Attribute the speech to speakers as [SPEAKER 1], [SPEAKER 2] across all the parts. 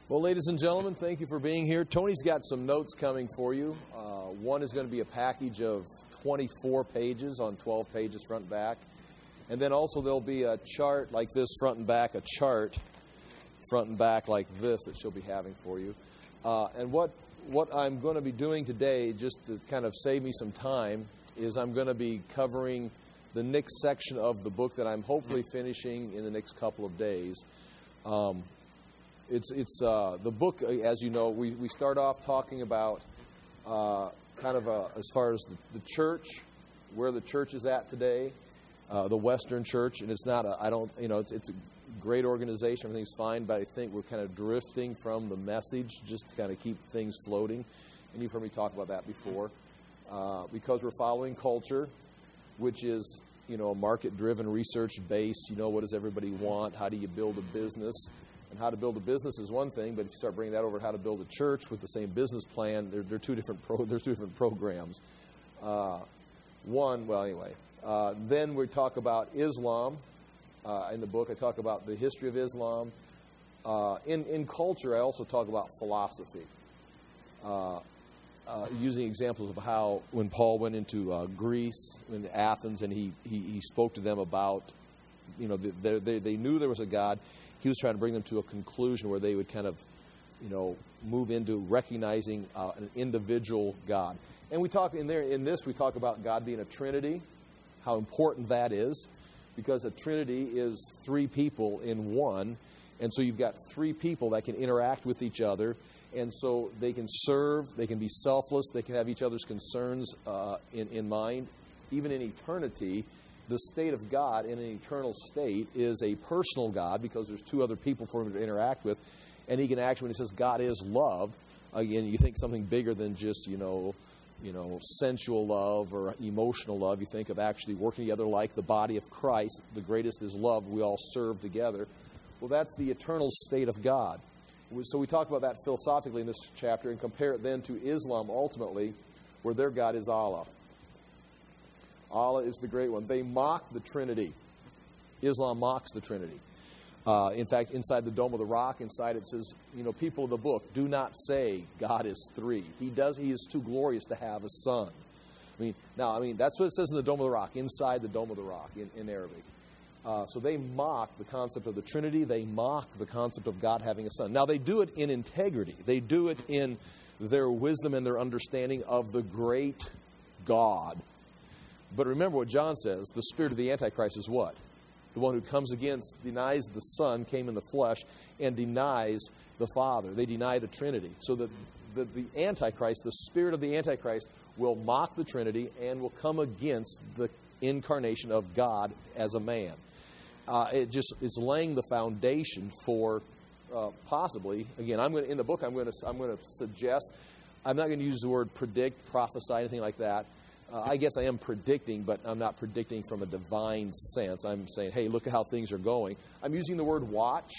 [SPEAKER 1] Well, ladies and gentlemen, thank you for being here. Tony's got some notes coming for you. One is going to be a package of 24 pages on 12 pages front and back. And then also there'll be a chart like this front and back, a chart front and back like this that she'll be having for you. And what I'm going to be doing today, just to kind of save me some time, is I'm going to be covering the next section of the book that I'm hopefully finishing in the next couple of days. It's the book, as you know, we start off talking about as far as the church, where the church is at today, the Western Church, and it's not it's a great organization, everything's fine, but I think we're kind of drifting from the message just to kind of keep things floating, and you've heard me talk about that before, because we're following culture, which is, a market-driven, research-based, what does everybody want, how do you build a business? And how to build a business is one thing, but if you start bringing that over to how to build a church with the same business plan, they're two different programs. Then we talk about Islam. In the book, I talk about the history of Islam. In culture, I also talk about philosophy, using examples of how when Paul went into Greece, in Athens, and he spoke to them about, they knew there was a God. He was trying to bring them to a conclusion where they would kind of, move into recognizing an individual God. And we talk we talk about God being a Trinity, how important that is, because a Trinity is three people in one, and so you've got three people that can interact with each other, and so they can serve, they can be selfless, they can have each other's concerns in mind, even in eternity. The state of God in an eternal state is a personal God because there's two other people for him to interact with. And he can actually, when he says God is love, again, you think something bigger than just, sensual love or emotional love. You think of actually working together like the body of Christ. The greatest is love. We all serve together. Well, that's the eternal state of God. So we talk about that philosophically in this chapter and compare it then to Islam ultimately, where their God is Allah. Allah is the great one. They mock the Trinity. Islam mocks the Trinity. In fact, inside the Dome of the Rock, inside it says, people of the book, do not say God is three. He is too glorious to have a son. That's what it says in the Dome of the Rock, inside the Dome of the Rock in Arabic. So they mock the concept of the Trinity. They mock the concept of God having a son. Now, they do it in integrity. They do it in their wisdom and their understanding of the great God. But remember what John says, the spirit of the Antichrist is what? The one who comes against, denies the Son, came in the flesh, and denies the Father. They deny the Trinity. So that the Antichrist, the spirit of the Antichrist, will mock the Trinity and will come against the incarnation of God as a man. It just is laying the foundation for possibly, again, in the book I'm going to suggest, I'm not going to use the word predict, prophesy, anything like that. I guess I am predicting, but I'm not predicting from a divine sense. I'm saying, hey, look at how things are going. I'm using the word watch.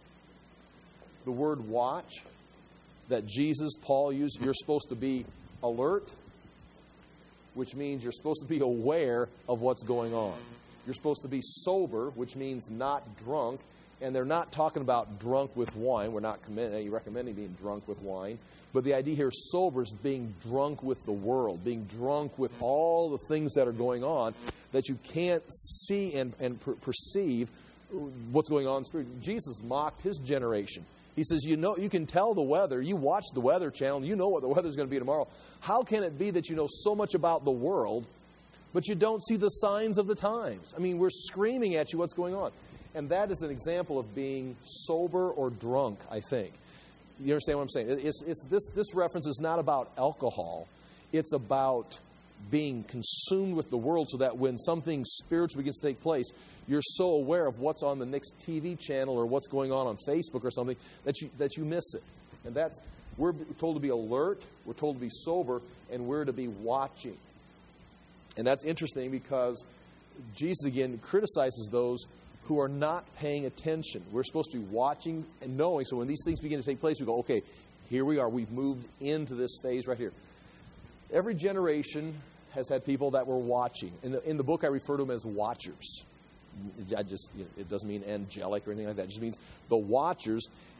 [SPEAKER 1] The word watch that Jesus, Paul used. You're supposed to be alert, which means you're supposed to be aware of what's going on. You're supposed to be sober, which means not drunk. And they're not talking about drunk with wine. We're not recommending being drunk with wine. But the idea here, sober, is being drunk with the world, being drunk with all the things that are going on that you can't see and perceive what's going on in spirit. Jesus mocked his generation. He says, you can tell the weather. You watch the Weather Channel. You know what the weather's going to be tomorrow. How can it be that you know so much about the world, but you don't see the signs of the times? We're screaming at you what's going on. And that is an example of being sober or drunk, I think. You understand what I'm saying? This reference is not about alcohol. It's about being consumed with the world so that when something spiritual begins to take place, you're so aware of what's on the next TV channel or what's going on Facebook or something that you miss it. And we're told to be alert, we're told to be sober, and we're to be watching. And that's interesting because Jesus, again, criticizes those who are not paying attention. We're supposed to be watching and knowing. So when these things begin to take place, we go, okay, here we are. We've moved into this phase right here. Every generation has had people that were watching. In the book, I refer to them as watchers. It doesn't mean angelic or anything like that. It just means the watchers.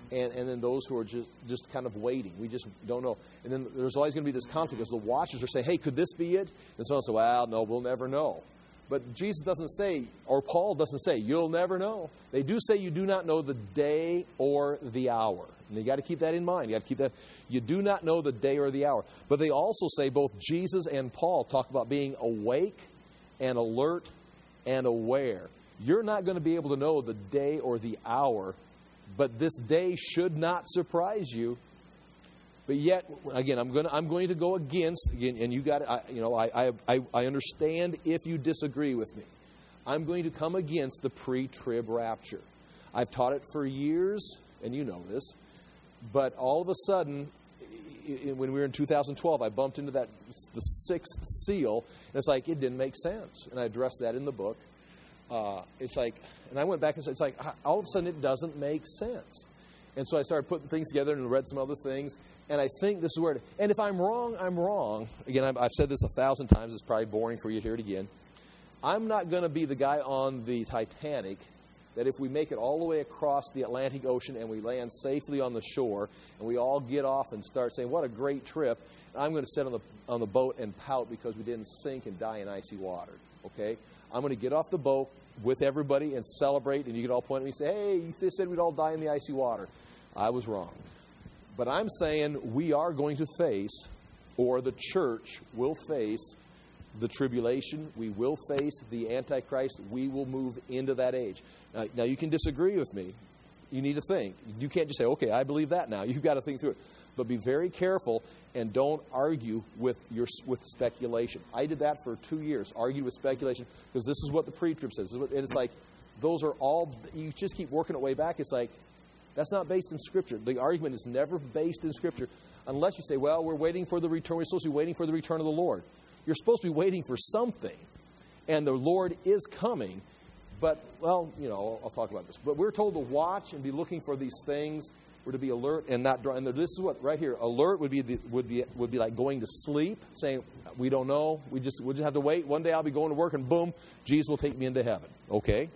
[SPEAKER 1] and then those who are just kind of waiting. We just don't know. And then there's always going to be this conflict because the watchers are saying, hey, could this be it? And someone says, well, no, we'll never know. But Jesus doesn't say, or Paul doesn't say, you'll never know. They do say you do not know the day or the hour. And you got to keep that in mind. You got to keep that. You do not know the day or the hour. But they also say, both Jesus and Paul talk about being awake and alert and aware. You're not going to be able to know the day or the hour, but this day should not surprise you. But yet, again, I'm going to go against, again, and you got I understand if you disagree with me. I'm going to come against the pre-trib rapture. I've taught it for years, and you know this. But all of a sudden, when we were in 2012, I bumped into the sixth seal, and it's like, it didn't make sense. And I addressed that in the book. It's like, and I went back and said, it's like, all of a sudden it doesn't make sense. And so I started putting things together and read some other things. And I think this is where, and if I'm wrong, I'm wrong. Again, I've said this 1,000 times. It's probably boring for you to hear it again. I'm not going to be the guy on the Titanic that if we make it all the way across the Atlantic Ocean and we land safely on the shore and we all get off and start saying, what a great trip, I'm going to sit on the boat and pout because we didn't sink and die in icy water. Okay? I'm going to get off the boat with everybody and celebrate, and you can all point at me and say, hey, you said we'd all die in the icy water. I was wrong. But I'm saying we are going to face, or the church will face, the tribulation. We will face the Antichrist. We will move into that age. Now you can disagree with me. You need to think. You can't just say, okay, I believe that now. You've got to think through it. But be very careful and don't argue with speculation. I did that for 2 years, argued with speculation, because this is what the pre-trib says. And it's like, those are all, you just keep working it way back. It's like, that's not based in Scripture. The argument is never based in Scripture unless you say, well, we're waiting for the return. We're supposed to be waiting for the return of the Lord. You're supposed to be waiting for something, and the Lord is coming. But, well, I'll talk about this. But we're told to watch and be looking for these things. We're to be alert and not draw. And this is what, right here, alert would be like going to sleep, saying, we don't know. We'll just have to wait. One day I'll be going to work, and boom, Jesus will take me into heaven. Okay?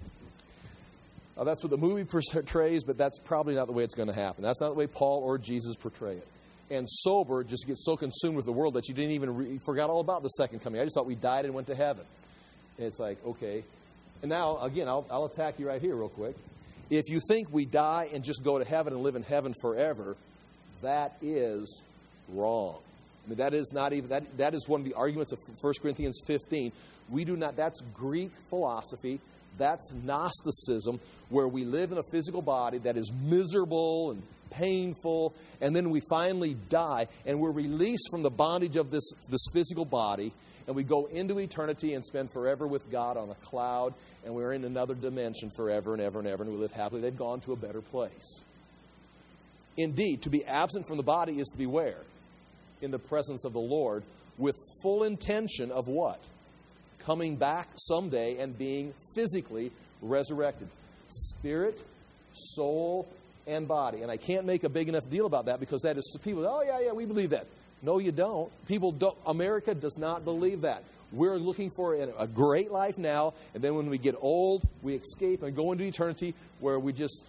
[SPEAKER 1] That's what the movie portrays, but that's probably not the way it's going to happen. That's not the way Paul or Jesus portray it. And sober, just get so consumed with the world that you didn't even forgot all about the second coming. I just thought we died and went to heaven. And it's like, okay. And now, again, I'll attack you right here real quick. If you think we die and just go to heaven and live in heaven forever, that is wrong. I mean, that is not even that is one of the arguments of 1 Corinthians 15. We do not. That's Greek philosophy. That's Gnosticism, where we live in a physical body that is miserable and painful, and then we finally die, and we're released from the bondage of this physical body, and we go into eternity and spend forever with God on a cloud, and we're in another dimension forever and ever and ever, and we live happily. They've gone to a better place. Indeed, to be absent from the body is to be where? In the presence of the Lord, with full intention of what? Coming back someday and being physically resurrected. Spirit, soul, and body. And I can't make a big enough deal about that because that is, people, oh yeah, we believe that. No, you don't. People don't. America does not believe that. We're looking for a great life now, and then when we get old, we escape and go into eternity where it's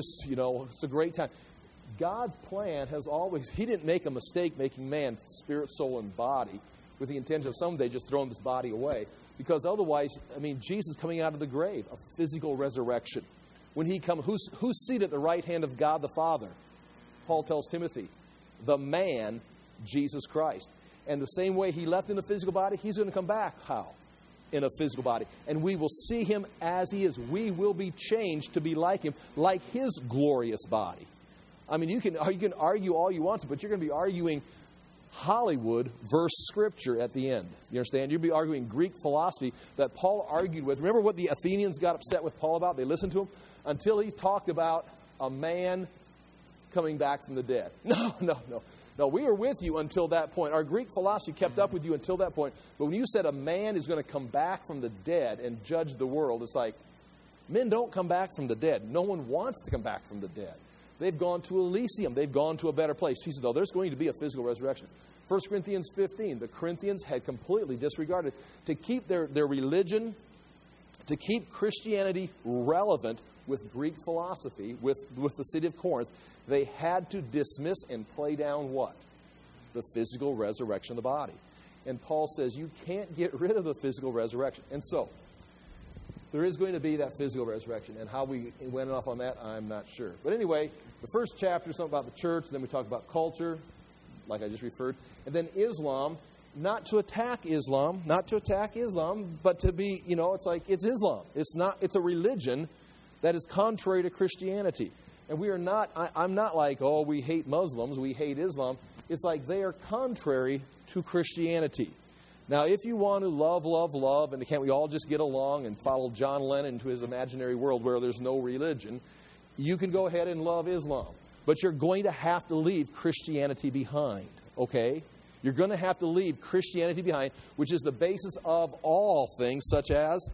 [SPEAKER 1] a great time. God's plan has always, He didn't make a mistake making man spirit, soul, and body with the intention of someday just throwing this body away. Because otherwise, Jesus coming out of the grave, a physical resurrection. When He comes, who's seated at the right hand of God the Father? Paul tells Timothy, the man, Jesus Christ. And the same way He left in a physical body, He's going to come back. How? In a physical body. And we will see Him as He is. We will be changed to be like Him, like His glorious body. You can argue all you want to, but you're going to be arguing Hollywood versus Scripture at the end. You understand? You'll be arguing Greek philosophy that Paul argued with. Remember what the Athenians got upset with Paul about? They listened to him until he talked about a man coming back from the dead. No, we were with you until that point. Our Greek philosophy kept up with you until that point. But when you said a man is going to come back from the dead and judge the world, it's like, men don't come back from the dead. No one wants to come back from the dead. They've gone to Elysium. They've gone to a better place. He said, no, there's going to be a physical resurrection. 1 Corinthians 15, the Corinthians had completely disregarded. To keep their religion to keep Christianity relevant with Greek philosophy, with the city of Corinth, they had to dismiss and play down what? The physical resurrection of the body. And Paul says you can't get rid of the physical resurrection. And so, there is going to be that physical resurrection. And how we went off on that, I'm not sure. But anyway, the first chapter is something about the church. Then we talk about culture, like I just referred. And then Islam, not to attack Islam, but to be, it's like it's Islam. It's a religion that is contrary to Christianity. And we are not, I'm not like, oh, we hate Muslims, we hate Islam. It's like they are contrary to Christianity. Now, if you want to love, and can't we all just get along and follow John Lennon into his imaginary world where there's no religion, you can go ahead and love Islam. But you're going to have to leave Christianity behind, okay? You're going to have to leave Christianity behind, which is the basis of all things such as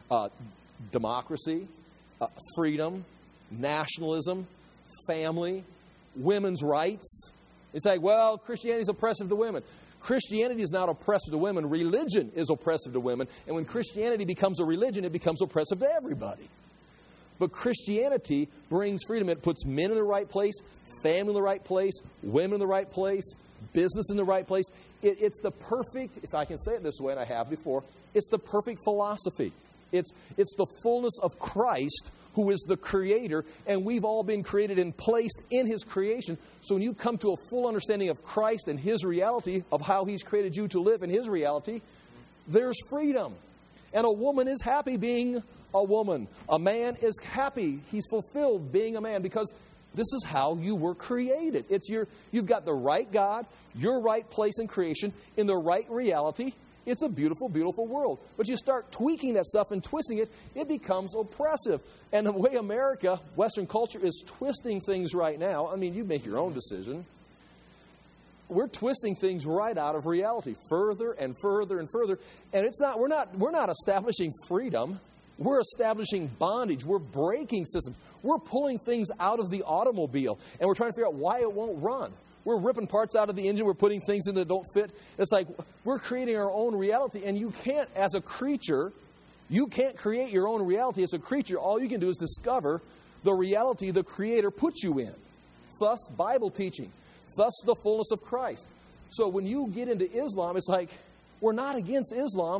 [SPEAKER 1] democracy, freedom, nationalism, family, women's rights. It's like, well, Christianity is oppressive to women. Christianity is not oppressive to women. Religion is oppressive to women. And when Christianity becomes a religion, it becomes oppressive to everybody. But Christianity brings freedom. It puts men in the right place, family in the right place, women in the right place, business in the right place. It's the perfect, if I can say it this way, and I have before, it's the perfect philosophy. It's the fullness of Christ, who is the creator, and we've all been created and placed in his creation. So when you come to a full understanding of Christ and his reality, of how he's created you to live in his reality, there's freedom. And a woman is happy being a woman. A man is happy. He's fulfilled being a man because this is how you were created. You've got the right God, your right place in creation, in the right reality. It's a beautiful, beautiful world. But you start tweaking that stuff and twisting it, it becomes oppressive. And the way America, Western culture, is twisting things right now, I mean, you make your own decision. We're twisting things right out of reality, further and further and further. And we're not establishing freedom. We're establishing bondage. We're breaking systems. We're pulling things out of the automobile. And we're trying to figure out why it won't run. We're ripping parts out of the engine. We're putting things in that don't fit. It's like we're creating our own reality. And you can't, as a creature, you can't create your own reality as a creature. All you can do is discover the reality the Creator put you in. Thus, Bible teaching. Thus, the fullness of Christ. So when you get into Islam, it's like we're not against Islam.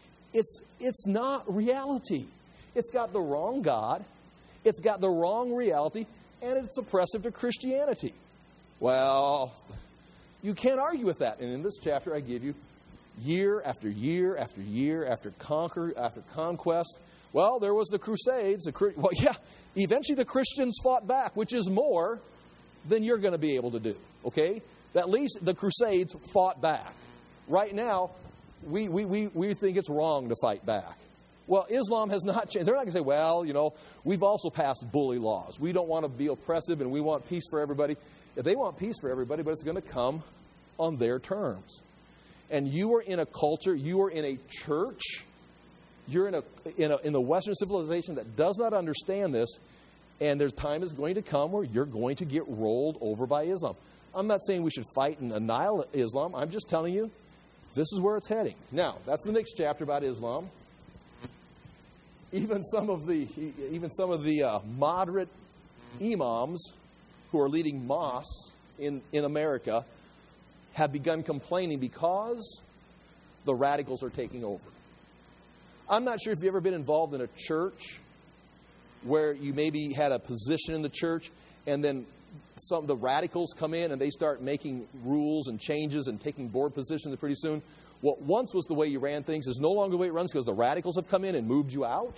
[SPEAKER 1] It's not reality. It's got the wrong God. It's got the wrong reality. And it's oppressive to Christianity. Well, you can't argue with that. And in this chapter, I give you year after year after year after conquest. Well, there was the Crusades. Eventually the Christians fought back, which is more than you're going to be able to do. Okay? At least the Crusades fought back. Right now, we think it's wrong to fight back. Well, Islam has not changed. They're not going to say, well, we've also passed bully laws. We don't want to be oppressive and we want peace for everybody. They want peace for everybody, but it's going to come on their terms. And you are in a culture, you are in a church, you're in the Western civilization that does not understand this, and there's time is going to come where you're going to get rolled over by Islam. I'm not saying we should fight and annihilate Islam. I'm just telling you, this is where it's heading. Now, that's the next chapter about Islam. Even some of the moderate imams who are leading mosques in America have begun complaining because the radicals are taking over. I'm not sure if you've ever been involved in a church where you maybe had a position in the church and then some of the radicals come in and they start making rules and changes and taking board positions pretty soon. What once was the way you ran things is no longer the way it runs because the radicals have come in and moved you out.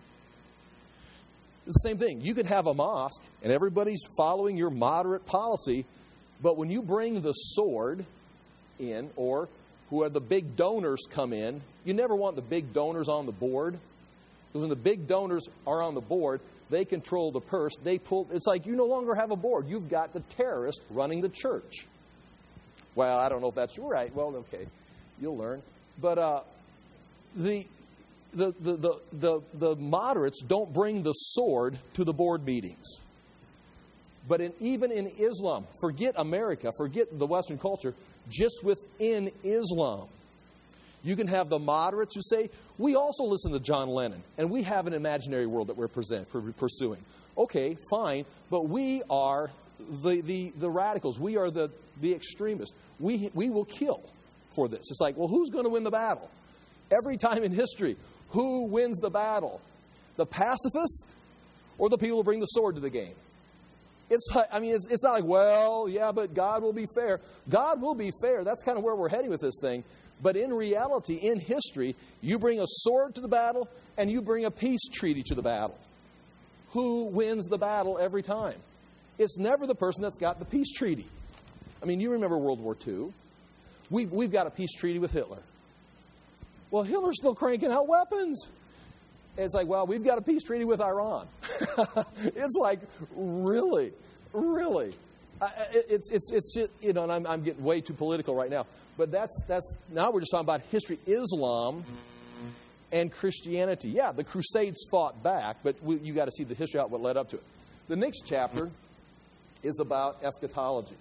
[SPEAKER 1] It's the same thing. You could have a mosque and everybody's following your moderate policy, but when you bring the sword in, or who are the big donors come in, you never want the big donors on the board. Because when the big donors are on the board, they control the purse. It's like you no longer have a board. You've got the terrorist running the church. Well, I don't know if that's right. Well, okay, you'll learn. But the moderates don't bring the sword to the board meetings. But even in Islam, forget America, forget the Western culture, just within Islam, You can have the moderates who say, we also listen to John Lennon, and we have an imaginary world that we're pursuing. Okay, fine, but we are the radicals. We are the extremists. We will kill for this. It's like, well, who's going to win the battle? Every time in history, who wins the battle? The pacifist or the people who bring the sword to the game? It's like, it's not like, well, yeah, but God will be fair. God will be fair. That's kind of where we're heading with this thing. But in reality, in history, you bring a sword to the battle and you bring a peace treaty to the battle. Who wins the battle every time? It's never the person that's got the peace treaty. You remember World War II. We've got a peace treaty with Hitler. Well, Hitler's still cranking out weapons. It's like, well, we've got a peace treaty with Iran. It's like, really? It's and I'm getting way too political right now. But that's now we're just talking about history, Islam and Christianity. Yeah, the Crusades fought back, but you got to see the history out what led up to it. The next chapter is about eschatology.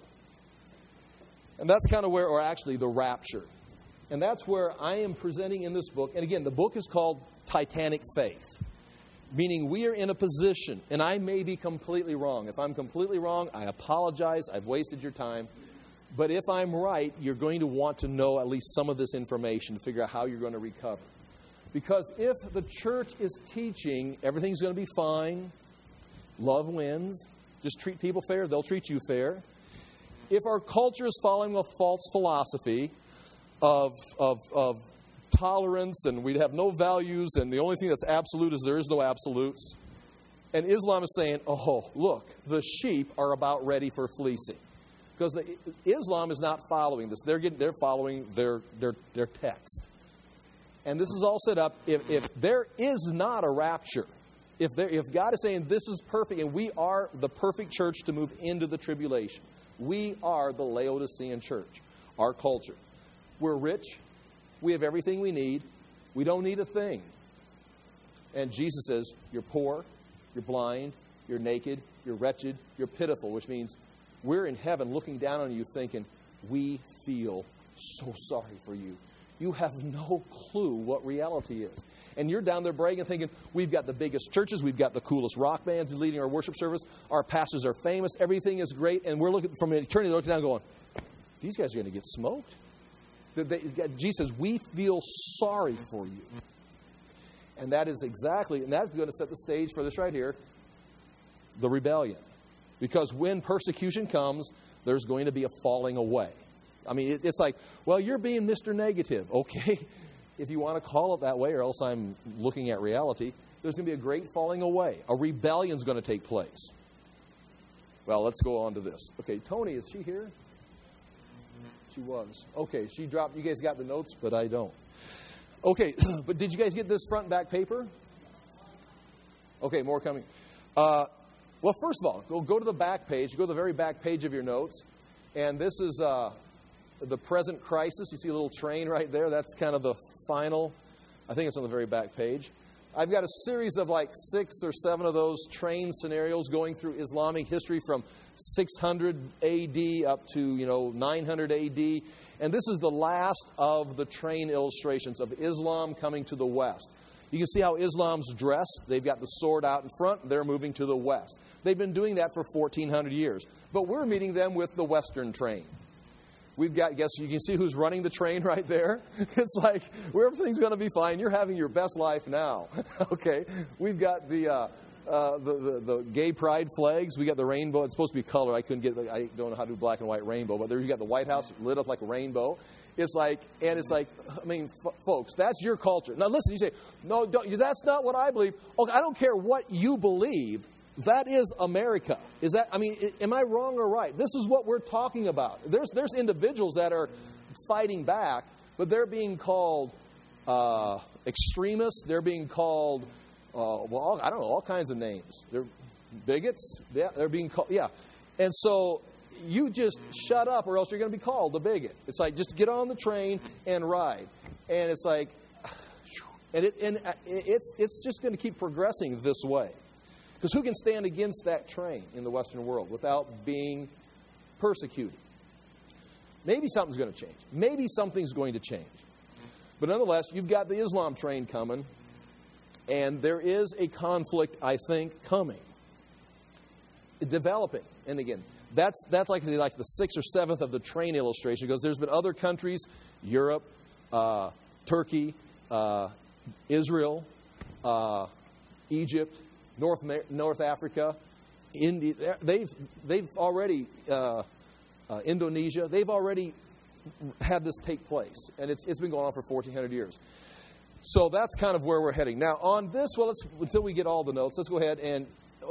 [SPEAKER 1] And that's kind of where, or actually the rapture. And that's where I am presenting in this book. And again, the book is called Titanic Faith, meaning we are in a position, and I may be completely wrong. If I'm completely wrong, I apologize. I've wasted your time. But if I'm right, you're going to want to know at least some of this information to figure out how you're going to recover. Because if the church is teaching everything's going to be fine, love wins, just treat people fair, they'll treat you fair. If our culture is following a false philosophy of tolerance and we'd have no values and the only thing that's absolute is there is no absolutes, and Islam is saying, oh, look, the sheep are about ready for fleecing. Because Islam is not following this. They're following their text. And this is all set up. If there is not a rapture, if God is saying this is perfect and we are the perfect church to move into the tribulation, we are the Laodicean church, our culture. We're rich. We have everything we need. We don't need a thing. And Jesus says, you're poor, you're blind, you're naked, you're wretched, you're pitiful, which means we're in heaven looking down on you thinking, we feel so sorry for you. You have no clue what reality is. And you're down there bragging, thinking, we've got the biggest churches, we've got the coolest rock bands leading our worship service, our pastors are famous, everything is great, and we're looking from an eternity looking down going, these guys are going to get smoked. Jesus says, we feel sorry for you. And that is exactly, and that's going to set the stage for this right here, the rebellion. Because when persecution comes, there's going to be a falling away. It's like, well, you're being Mr. Negative. Okay, if you want to call it that way, or else I'm looking at reality, there's going to be a great falling away. A rebellion's going to take place. Well, let's go on to this. Okay, Tony, is she here? She was. Okay, she dropped. You guys got the notes, but I don't. Okay, but did you guys get this front and back paper? Okay, more coming. Well, first of all, go to the back page. Go to the very back page of your notes. And this is the present crisis. You see a little train right there. That's kind of the final. I think it's on the very back page. I've got a series of like 6 or 7 of those train scenarios going through Islamic history from 600 A.D. up to 900 A.D. And this is the last of the train illustrations of Islam coming to the West. You can see how Islam's dressed. They've got the sword out in front. They're moving to the West. They've been doing that for 1,400 years. But we're meeting them with the Western train. We've got, guess you can see who's running the train right there. It's like, everything's going to be fine. You're having your best life now. Okay. We've got the gay pride flags. We got the rainbow. It's supposed to be color. I don't know how to do black and white rainbow. But there you got the White House lit up like a rainbow. It's like, folks, that's your culture. Now listen, you say, no, that's not what I believe. Okay, I don't care what you believe. That is America. Is that? Am I wrong or right? This is what we're talking about. There's individuals that are fighting back, but they're being called extremists. They're being called, I don't know, all kinds of names. They're bigots. Yeah, they're being called. Yeah, and so you just shut up, or else you're going to be called a bigot. It's like just get on the train and ride, and it's like, and it's just going to keep progressing this way. Because who can stand against that train in the Western world without being persecuted? Maybe something's going to change. Maybe something's going to change. But nonetheless, you've got the Islam train coming, and there is a conflict, I think, coming, developing. And again, that's like the 6th or 7th of the train illustration, because there's been other countries, Europe, Turkey, Israel, Egypt, North Africa, India. They've already Indonesia. They've already had this take place, and it's been going on for 1,400 years. So that's kind of where we're heading. Now, on this, until we get all the notes, let's go ahead and,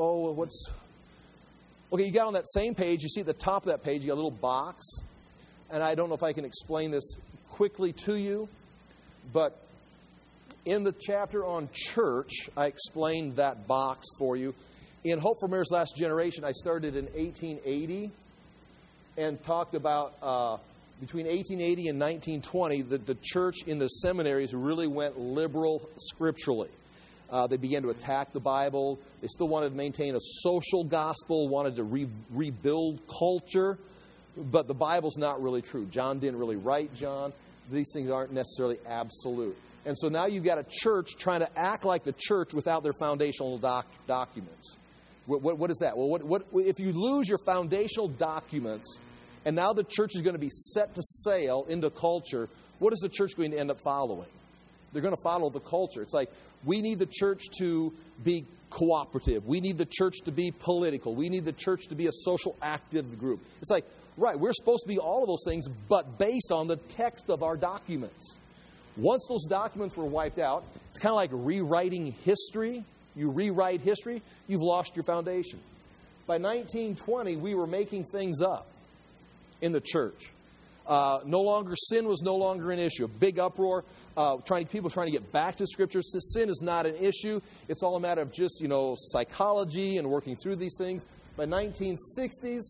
[SPEAKER 1] okay, you got on that same page, you see at the top of that page, you got a little box, and I don't know if I can explain this quickly to you, but in the chapter on church, I explained that box for you. In Hope for America's Last Generation, I started in 1880 and talked about between 1880 and 1920, the church in the seminaries really went liberal scripturally. They began to attack the Bible. They still wanted to maintain a social gospel, wanted to rebuild culture, but the Bible's not really true. John didn't really write John. These things aren't necessarily absolute. And so now you've got a church trying to act like the church without their foundational documents. What is that? Well, if you lose your foundational documents, and now the church is going to be set to sail into culture, what is the church going to end up following? They're going to follow the culture. It's like, we need the church to be cooperative. We need the church to be political. We need the church to be a social active group. It's like, right, we're supposed to be all of those things, but based on the text of our documents. Once those documents were wiped out, it's kind of like rewriting history. You rewrite history, you've lost your foundation. By 1920, we were making things up in the church. Sin was no longer an issue. A big uproar, people trying to get back to Scripture. Sin is not an issue. It's all a matter of just, psychology and working through these things. By 1960s,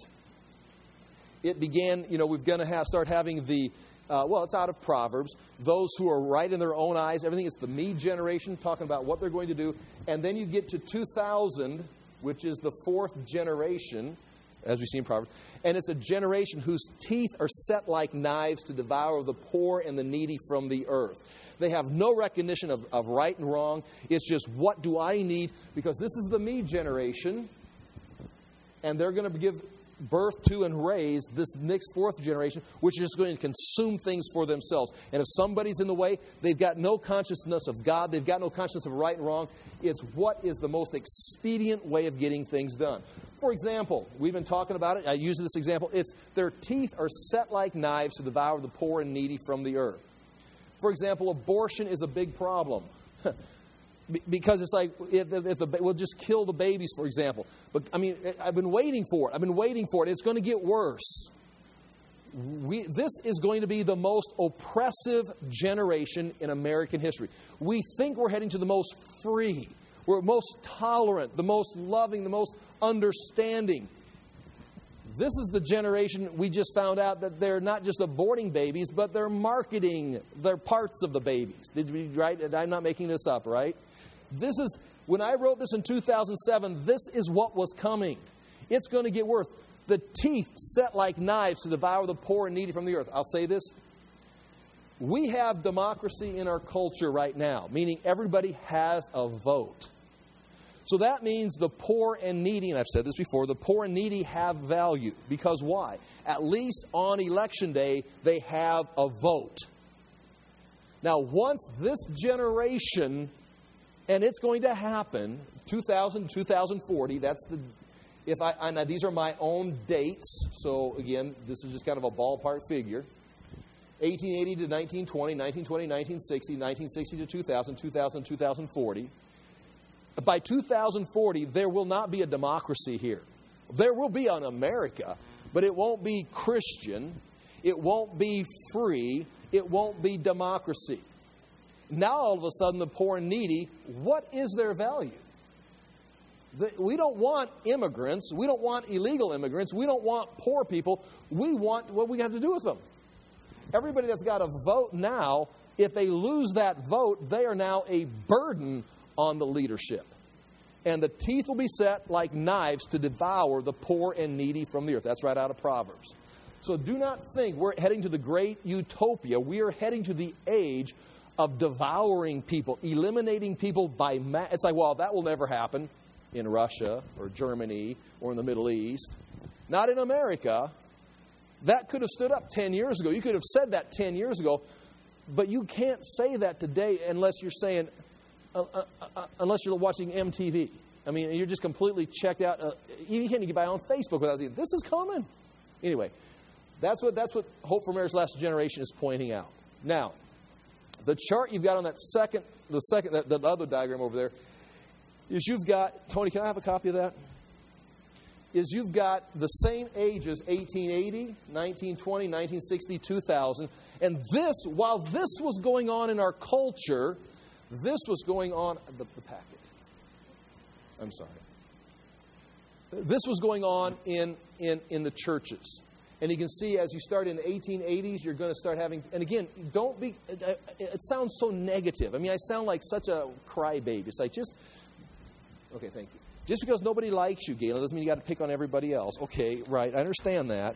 [SPEAKER 1] it began, we're going to start having the, it's out of Proverbs, those who are right in their own eyes. Everything is the me generation, talking about what they're going to do. And then you get to 2000, which is the 4th generation, as we see in Proverbs. And it's a generation whose teeth are set like knives to devour the poor and the needy from the earth. They have no recognition of right and wrong. It's just, what do I need? Because this is the me generation. And they're going to give birth to and raise this next 4th generation, which is just going to consume things for themselves. And if somebody's in the way, they've got no consciousness of God. They've got no consciousness of right and wrong. It's what is the most expedient way of getting things done. For example, we've been talking about it. I use this example. It's their teeth are set like knives to devour the poor and needy from the earth. For example, abortion is a big problem. Because it's like, we'll just kill the babies, for example. But, I've been waiting for it. It's going to get worse. This is going to be the most oppressive generation in American history. We think we're heading to the most free. We're most tolerant, the most loving, the most understanding. This is the generation we just found out that they're not just aborting babies, but they're marketing their parts of the babies. Right? I'm not making this up, right? When I wrote this in 2007, this is what was coming. It's going to get worse. The teeth set like knives to devour the poor and needy from the earth. I'll say this. We have democracy in our culture right now, meaning everybody has a vote. So that means the poor and needy, and I've said this before, the poor and needy have value. Because why? At least on election day, they have a vote. Now, once this generation, and it's going to happen, 2000 to 2040, these are my own dates, so again, this is just kind of a ballpark figure. 1880 to 1920, 1920, 1960, 1960 to 2000, 2000, 2040. By 2040, there will not be a democracy here. There will be an America, but it won't be Christian. It won't be free. It won't be democracy. Now, all of a sudden, the poor and needy, what is their value? We don't want immigrants. We don't want illegal immigrants. We don't want poor people. We want what we have to do with them. Everybody that's got a vote now, if they lose that vote, they are now a burden on the leadership. And the teeth will be set like knives to devour the poor and needy from the earth. That's right out of Proverbs. So do not think we're heading to the great utopia. We are heading to the age of devouring people, eliminating people by mass. It's like, well, that will never happen in Russia or Germany or in the Middle East. Not in America. That could have stood up 10 years ago. You could have said that 10 years ago. But you can't say that today unless you're saying, unless you're watching MTV. I mean, you're just completely checked out. You can't even get by on Facebook without saying, this is coming. Anyway, that's what Hope for America's Last Generation is pointing out. Now, the chart you've got on the other diagram over there, is you've got, Tony, can I have a copy of that? Is you've got the same ages, 1880, 1920, 1960, 2000. And this, while this was going on in our culture, this was going on, the packet. I'm sorry. This was going on in the churches. And you can see as you start in the 1880s, you're going to start having, and again, don't be, it sounds so negative. I mean, I sound like such a crybaby. It's like okay, thank you. Just because nobody likes you, Galen, doesn't mean you got to pick on everybody else. Okay, right, I understand that.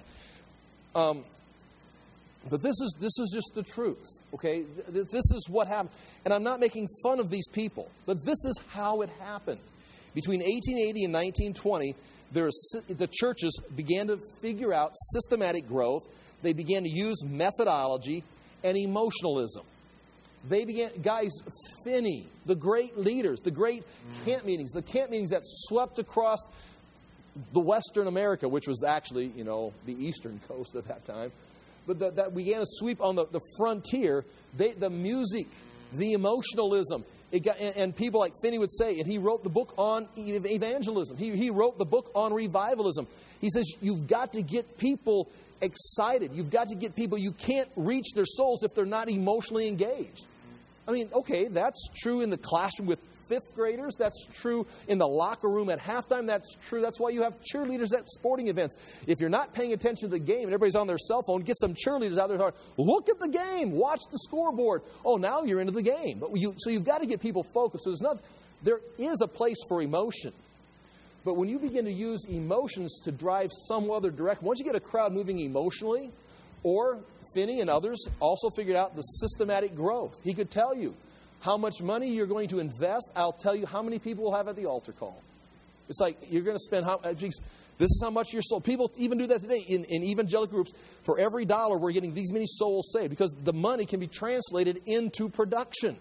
[SPEAKER 1] But this is just the truth, okay? This is what happened. And I'm not making fun of these people, but this is how it happened. Between 1880 and 1920, the churches began to figure out systematic growth. They began to use methodology and emotionalism. They began, guys, Finney, the great leaders, the great camp meetings, the camp meetings that swept across the Western America, which was actually, the eastern coast at that time, but that began to sweep on the frontier. The music, the emotionalism, and people like Finney would say, and he wrote the book on evangelism. He wrote the book on revivalism. He says, you've got to get people excited. You've got to get people, you can't reach their souls if they're not emotionally engaged. I mean, okay, that's true in the classroom with fifth graders. That's true in the locker room at halftime. That's true. That's why you have cheerleaders at sporting events. If you're not paying attention to the game and everybody's on their cell phone, get some cheerleaders out there. Look at the game. Watch the scoreboard. Oh, now you're into the game. So you've got to get people focused. So there is a place for emotion. But when you begin to use emotions to drive some other direction, once you get a crowd moving emotionally, or Finney and others also figured out the systematic growth. He could tell you how much money you're going to invest. I'll tell you how many people will have at the altar call. It's like you're going to spend this is how much you're sold. People even do that today in evangelical groups. For every $1, we're getting these many souls saved because the money can be translated into production.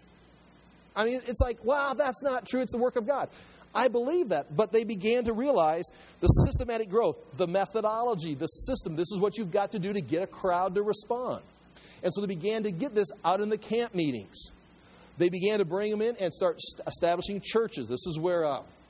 [SPEAKER 1] I mean, it's like, wow, that's not true. It's the work of God. I believe that, but they began to realize the systematic growth, the methodology, the system. This is what you've got to do to get a crowd to respond. And so they began to get this out in the camp meetings. They began to bring them in and start establishing churches. This is where,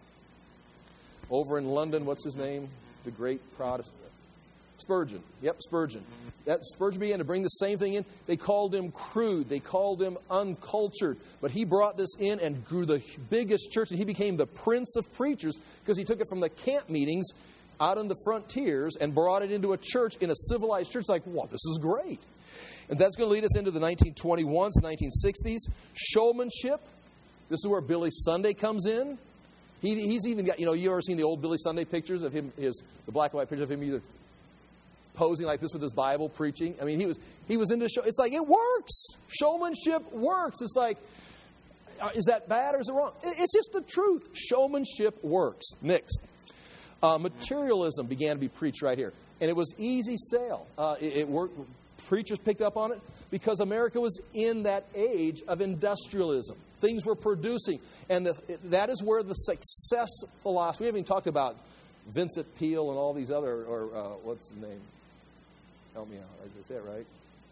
[SPEAKER 1] over in London, what's his name? The great Protestant. Spurgeon. Yep, Spurgeon. Spurgeon began to bring the same thing in. They called him crude. They called him uncultured. But he brought this in and grew the biggest church. And he became the prince of preachers because he took it from the camp meetings out on the frontiers and brought it into a church, in a civilized church. Like, wow, this is great. And that's going to lead us into the 1921s, 1960s. Showmanship. This is where Billy Sunday comes in. He's even got, you ever seen the old Billy Sunday pictures of him, the black and white picture of him either posing like this with his Bible, preaching. I mean, he was into show. It's like, it works. Showmanship works. It's like, is that bad or is it wrong? It's just the truth. Showmanship works. Next. Materialism began to be preached right here. And it was easy sale. It worked. Preachers picked up on it because America was in that age of industrialism. Things were producing. And that is where the success philosophy, we haven't even talked about Vincent Peale and all these other, or what's his name? Help me out. Did I say it right?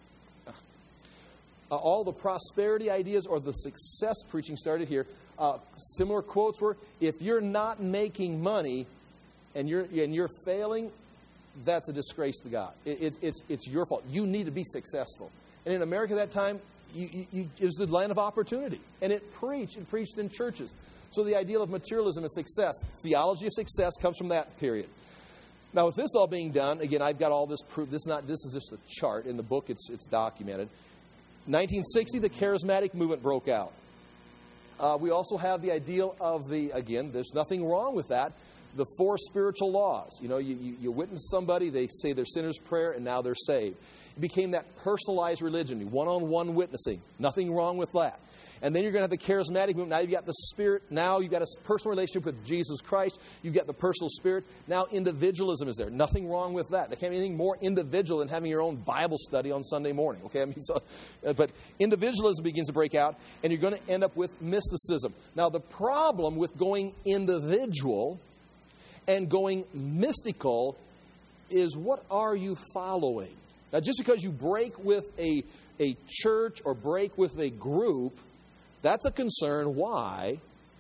[SPEAKER 1] All the prosperity ideas or the success preaching started here. Similar quotes were, if you're not making money and you're failing, that's a disgrace to God. It's your fault. You need to be successful. And in America at that time, it was the land of opportunity. And it preached in churches. So the ideal of materialism is success. Theology of success comes from that period. Now, with this all being done, again, I've got all this proof. This is just a chart. In the book, it's documented. 1960, the charismatic movement broke out. We also have the ideal of again, there's nothing wrong with that. the 4 spiritual laws. You know, you witness somebody, they say their sinner's prayer, and now they're saved. It became that personalized religion, one-on-one witnessing. Nothing wrong with that. And then you're going to have the charismatic movement. Now you've got the Spirit. Now you've got a personal relationship with Jesus Christ. You've got the personal Spirit. Now individualism is there. Nothing wrong with that. There can't be anything more individual than having your own Bible study on Sunday morning. Okay, but individualism begins to break out, and you're going to end up with mysticism. Now the problem with going individual and going mystical is, what are you following? Now, just because you break with a church or break with a group, that's a concern. Why?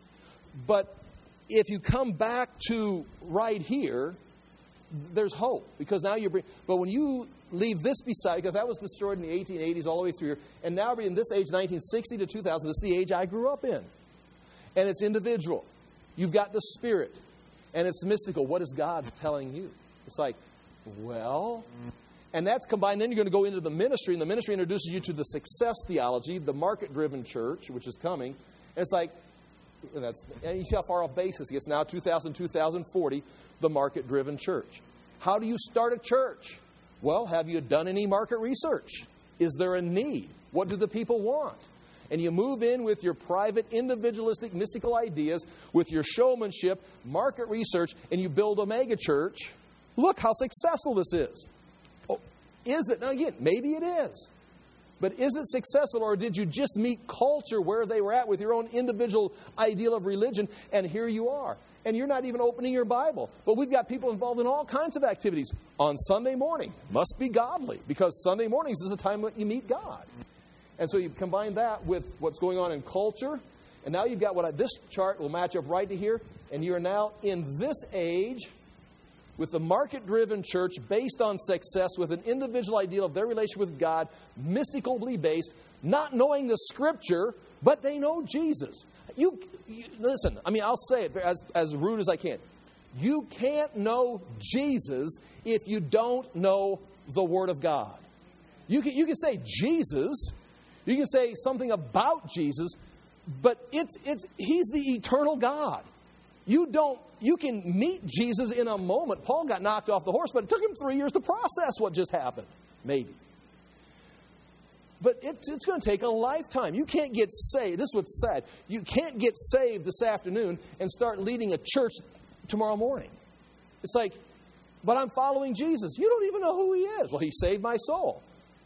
[SPEAKER 1] But if you come back to right here, there's hope. Because now but when you leave this beside, because that was destroyed in the 1880s all the way through here, and now in this age, 1960 to 2000, this is the age I grew up in. And it's individual. You've got the Spirit. And it's mystical. What is God telling you? It's like, well... And that's combined. Then you're going to go into the ministry, and the ministry introduces you to the success theology, the market-driven church, which is coming. And it's like, and you see how far off base this gets. Now, 2040, the market-driven church. How do you start a church? Well, have you done any market research? Is there a need? What do the people want? And you move in with your private, individualistic, mystical ideas, with your showmanship, market research, and you build a mega church. Look how successful this is. Is it? Now again, maybe it is. But is it successful, or did you just meet culture where they were at with your own individual ideal of religion, and here you are? And you're not even opening your Bible. But we've got people involved in all kinds of activities on Sunday morning. Must be godly, because Sunday mornings is the time that you meet God. And so you combine that with what's going on in culture, and now you've got this chart will match up right to here, and you're now in this age with the market-driven church based on success, with an individual ideal of their relationship with God, mystically based, not knowing the Scripture, but they know Jesus. You listen, I mean, I'll say it as rude as I can. You can't know Jesus if you don't know the Word of God. You can say Jesus, you can say something about Jesus, but He's the eternal God. You can meet Jesus in a moment. Paul got knocked off the horse, but it took him 3 years to process what just happened. Maybe. But it's going to take a lifetime. You can't get saved. This is what's sad. You can't get saved this afternoon and start leading a church tomorrow morning. It's like, but I'm following Jesus. You don't even know who He is. Well, He saved my soul.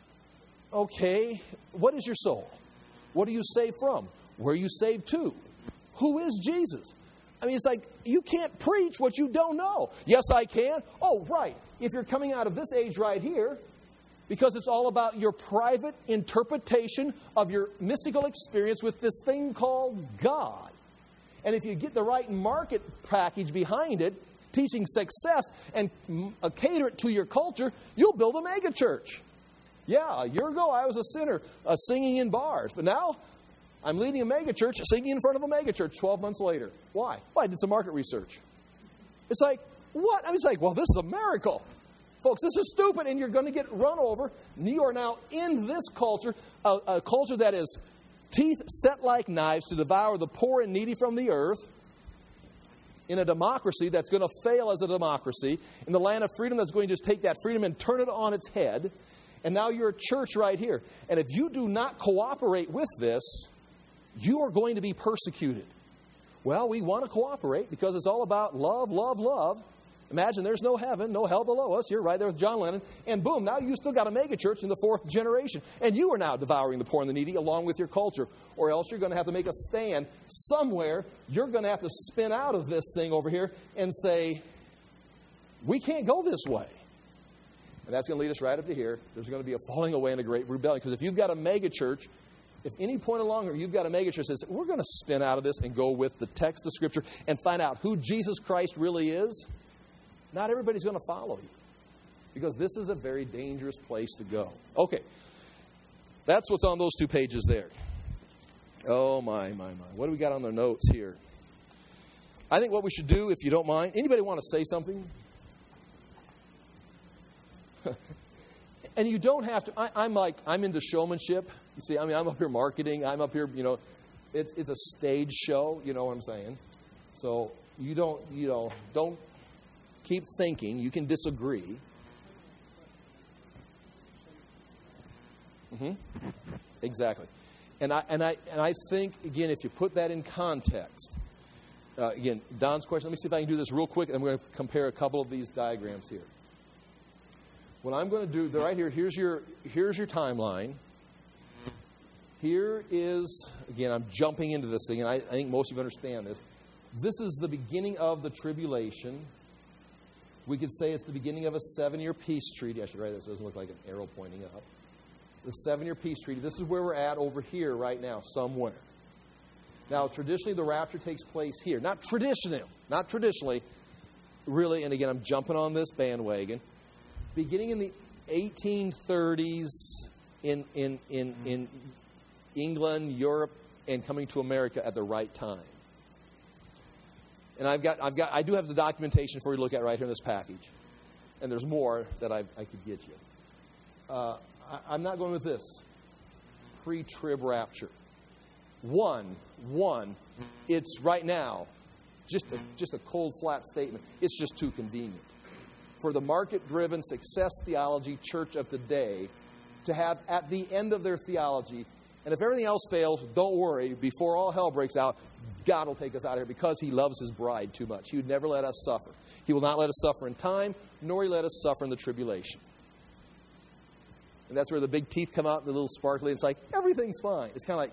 [SPEAKER 1] Okay, what is your soul? What are you saved from? Where are you saved to? Who is Jesus? I mean, it's like, you can't preach what you don't know. Yes, I can. Oh, right. If you're coming out of this age right here, because it's all about your private interpretation of your mystical experience with this thing called God. And if you get the right market package behind it, teaching success, and cater it to your culture, you'll build a mega church. Yeah, a year ago I was a sinner singing in bars, but now I'm leading a mega church, singing in front of a mega church 12 months later. Why? Well, I did some market research. It's like, what? I mean, it's like, well, this is a miracle. Folks, this is stupid, and you're going to get run over. You are now in this culture, a culture that is teeth set like knives to devour the poor and needy from the earth, in a democracy that's going to fail as a democracy, in the land of freedom that's going to just take that freedom and turn it on its head. And now you're a church right here. And if you do not cooperate with this, you are going to be persecuted. Well, we want to cooperate because it's all about love, love, love. Imagine there's no heaven, no hell below us. You're right there with John Lennon. And boom, now you still got a mega church in the 4th generation. And you are now devouring the poor and the needy along with your culture. Or else you're going to have to make a stand somewhere. You're going to have to spin out of this thing over here and say, we can't go this way. And that's going to lead us right up to here. There's going to be a falling away and a great rebellion. Because if you've got a mega church, if any point along here you've got a mega church that says, we're going to spin out of this and go with the text of Scripture and find out who Jesus Christ really is, not everybody's going to follow you. Because this is a very dangerous place to go. Okay. That's what's on those 2 pages there. Oh, my. What do we got on their notes here? I think what we should do, if you don't mind, anybody want to say something? And you don't have to, I'm into showmanship. You see, I mean, I'm up here marketing. I'm up here, it's a stage show. You know what I'm saying? So You don't keep thinking. You can disagree. Exactly. And I think, again, if you put that in context, again, Don's question, let me see if I can do this real quick, and I'm going to compare a couple of these diagrams here. What I'm going to do, they're right here, here's your timeline. Here is, again, I'm jumping into this thing, and I think most of you understand this. This is the beginning of the tribulation. We could say it's the beginning of a 7-year peace treaty. I should write this so it doesn't look like an arrow pointing up. The 7-year peace treaty. This is where we're at over here right now, somewhere. Now, traditionally, the rapture takes place here. Not traditionally, really, and again, I'm jumping on this bandwagon. Beginning in the 1830s in England, Europe, and coming to America at the right time. And I do have the documentation for you to look at right here in this package. And there's more that I could get you. I'm not going with this. Pre-trib rapture. One, it's right now just a cold, flat statement. It's just too convenient for the market-driven success theology church of today to have at the end of their theology, and if everything else fails, don't worry, before all hell breaks out, God will take us out of here because He loves His bride too much. He would never let us suffer. He will not let us suffer in time, nor He let us suffer in the tribulation. And that's where the big teeth come out, the little sparkly. It's like, everything's fine. It's kind of like,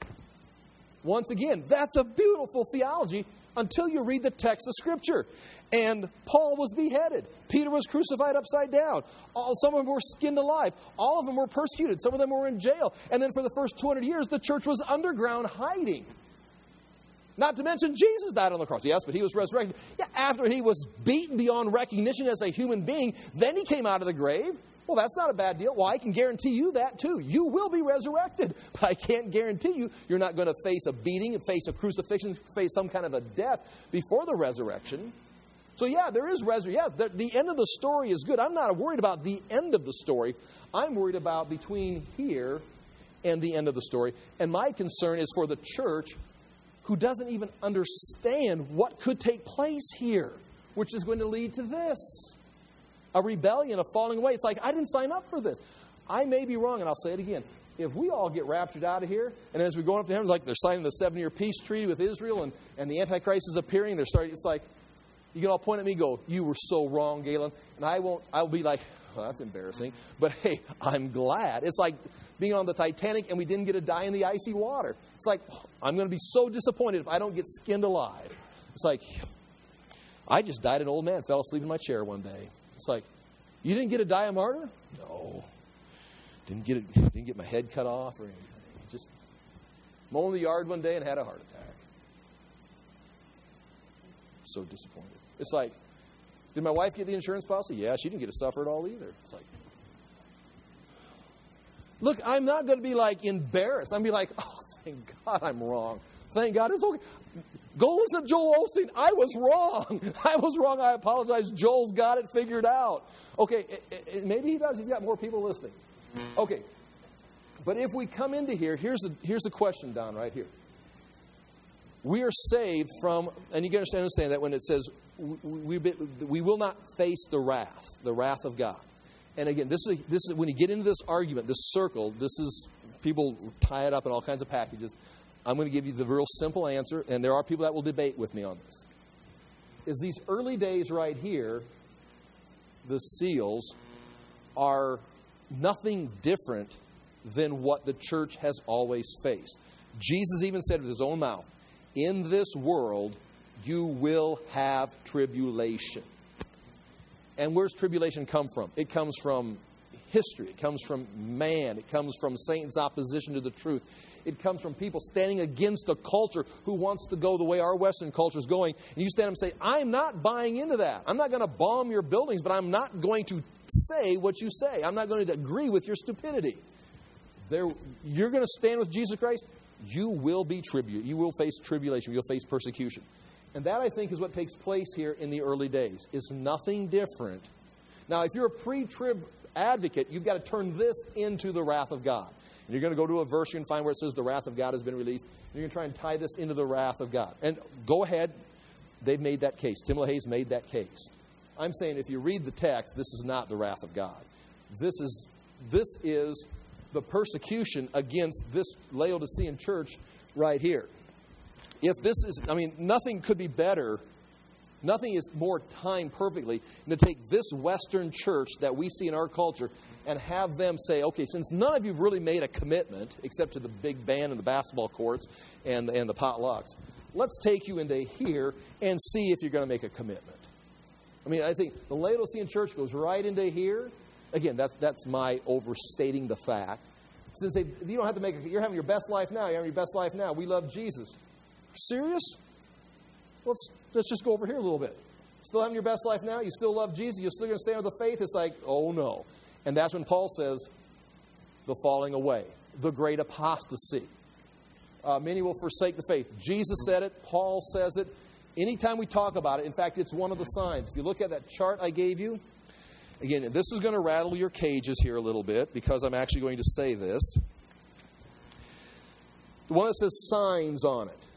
[SPEAKER 1] once again, that's a beautiful theology until you read the text of Scripture. And Paul was beheaded. Peter was crucified upside down. Some of them were skinned alive. All of them were persecuted. Some of them were in jail. And then for the first 200 years, the church was underground hiding. Not to mention Jesus died on the cross. Yes, but He was resurrected. Yeah, after He was beaten beyond recognition as a human being, then He came out of the grave. Well, that's not a bad deal. Well, I can guarantee you that too. You will be resurrected. But I can't guarantee you're not going to face a beating and face a crucifixion, face some kind of a death before the resurrection. So yeah, there is resurrection. Yeah, the end of the story is good. I'm not worried about the end of the story. I'm worried about between here and the end of the story. And my concern is for the church who doesn't even understand what could take place here, which is going to lead to this. A rebellion, a falling away. It's like, I didn't sign up for this. I may be wrong, and I'll say it again. If we all get raptured out of here, and as we're going up to heaven, like they're signing the 7-year peace treaty with Israel, and the Antichrist is appearing, it's like, you can all point at me and go, you were so wrong, Galen. And I'll be like, well, that's embarrassing. But hey, I'm glad. It's like being on the Titanic and we didn't get to die in the icy water. It's like, I'm going to be so disappointed if I don't get skinned alive. It's like, I just died an old man, fell asleep in my chair one day. It's like, you didn't get to die a martyr? No. Didn't get my head cut off or anything. Just mowing the yard one day and had a heart attack. So disappointed. It's like, did my wife get the insurance policy? Yeah, she didn't get to suffer at all either. It's like, look, I'm not going to be like embarrassed. I'm going to be like, oh, thank God I'm wrong. Thank God it's okay. Go listen to Joel Osteen. I was wrong. I apologize. Joel's got it figured out. Okay, maybe he does. He's got more people listening. Okay, but if we come into here, here's the question, Don, right here. We are saved from, and you can understand that when it says we will not face the wrath of God. And again, this is when you get into this argument, this circle, people tie it up in all kinds of packages. I'm going to give you the real simple answer, and there are people that will debate with me on this. Is these early days right here, the seals, are nothing different than what the church has always faced. Jesus even said with His own mouth, in this world you will have tribulation. And where's tribulation come from? It comes from history. It comes from man. It comes from Satan's opposition to the truth. It comes from people standing against a culture who wants to go the way our Western culture is going. And you stand up and say, I'm not buying into that. I'm not going to bomb your buildings, but I'm not going to say what you say. I'm not going to agree with your stupidity. You're going to stand with Jesus Christ, you will be you will face tribulation. You'll face persecution. And that, I think, is what takes place here in the early days. It's nothing different. Now, if you're a pre-trib advocate, you've got to turn this into the wrath of God. And you're going to go to a verse you can find where it says the wrath of God has been released. And you're going to try and tie this into the wrath of God. And go ahead. They've made that case. Tim LaHaye's made that case. I'm saying if you read the text, this is not the wrath of God. This is the persecution against this Laodicean church right here. If this is, nothing could be better. Nothing is more timed perfectly than to take this Western church that we see in our culture and have them say, okay, since none of you have really made a commitment, except to the big band and the basketball courts and the potlucks, let's take you into here and see if you're going to make a commitment. I think the Laodicean church goes right into here. Again, that's my overstating the fact. Since you don't have to make you're having your best life now. You're having your best life now. We love Jesus. Serious? Let's just go over here a little bit. Still having your best life now? You still love Jesus? You're still going to stay under the faith? It's like, oh no. And that's when Paul says, the falling away, the great apostasy. Many will forsake the faith. Jesus said it. Paul says it. Anytime we talk about it, in fact, it's one of the signs. If you look at that chart I gave you, again, this is going to rattle your cages here a little bit because I'm actually going to say this. The one that says signs on it.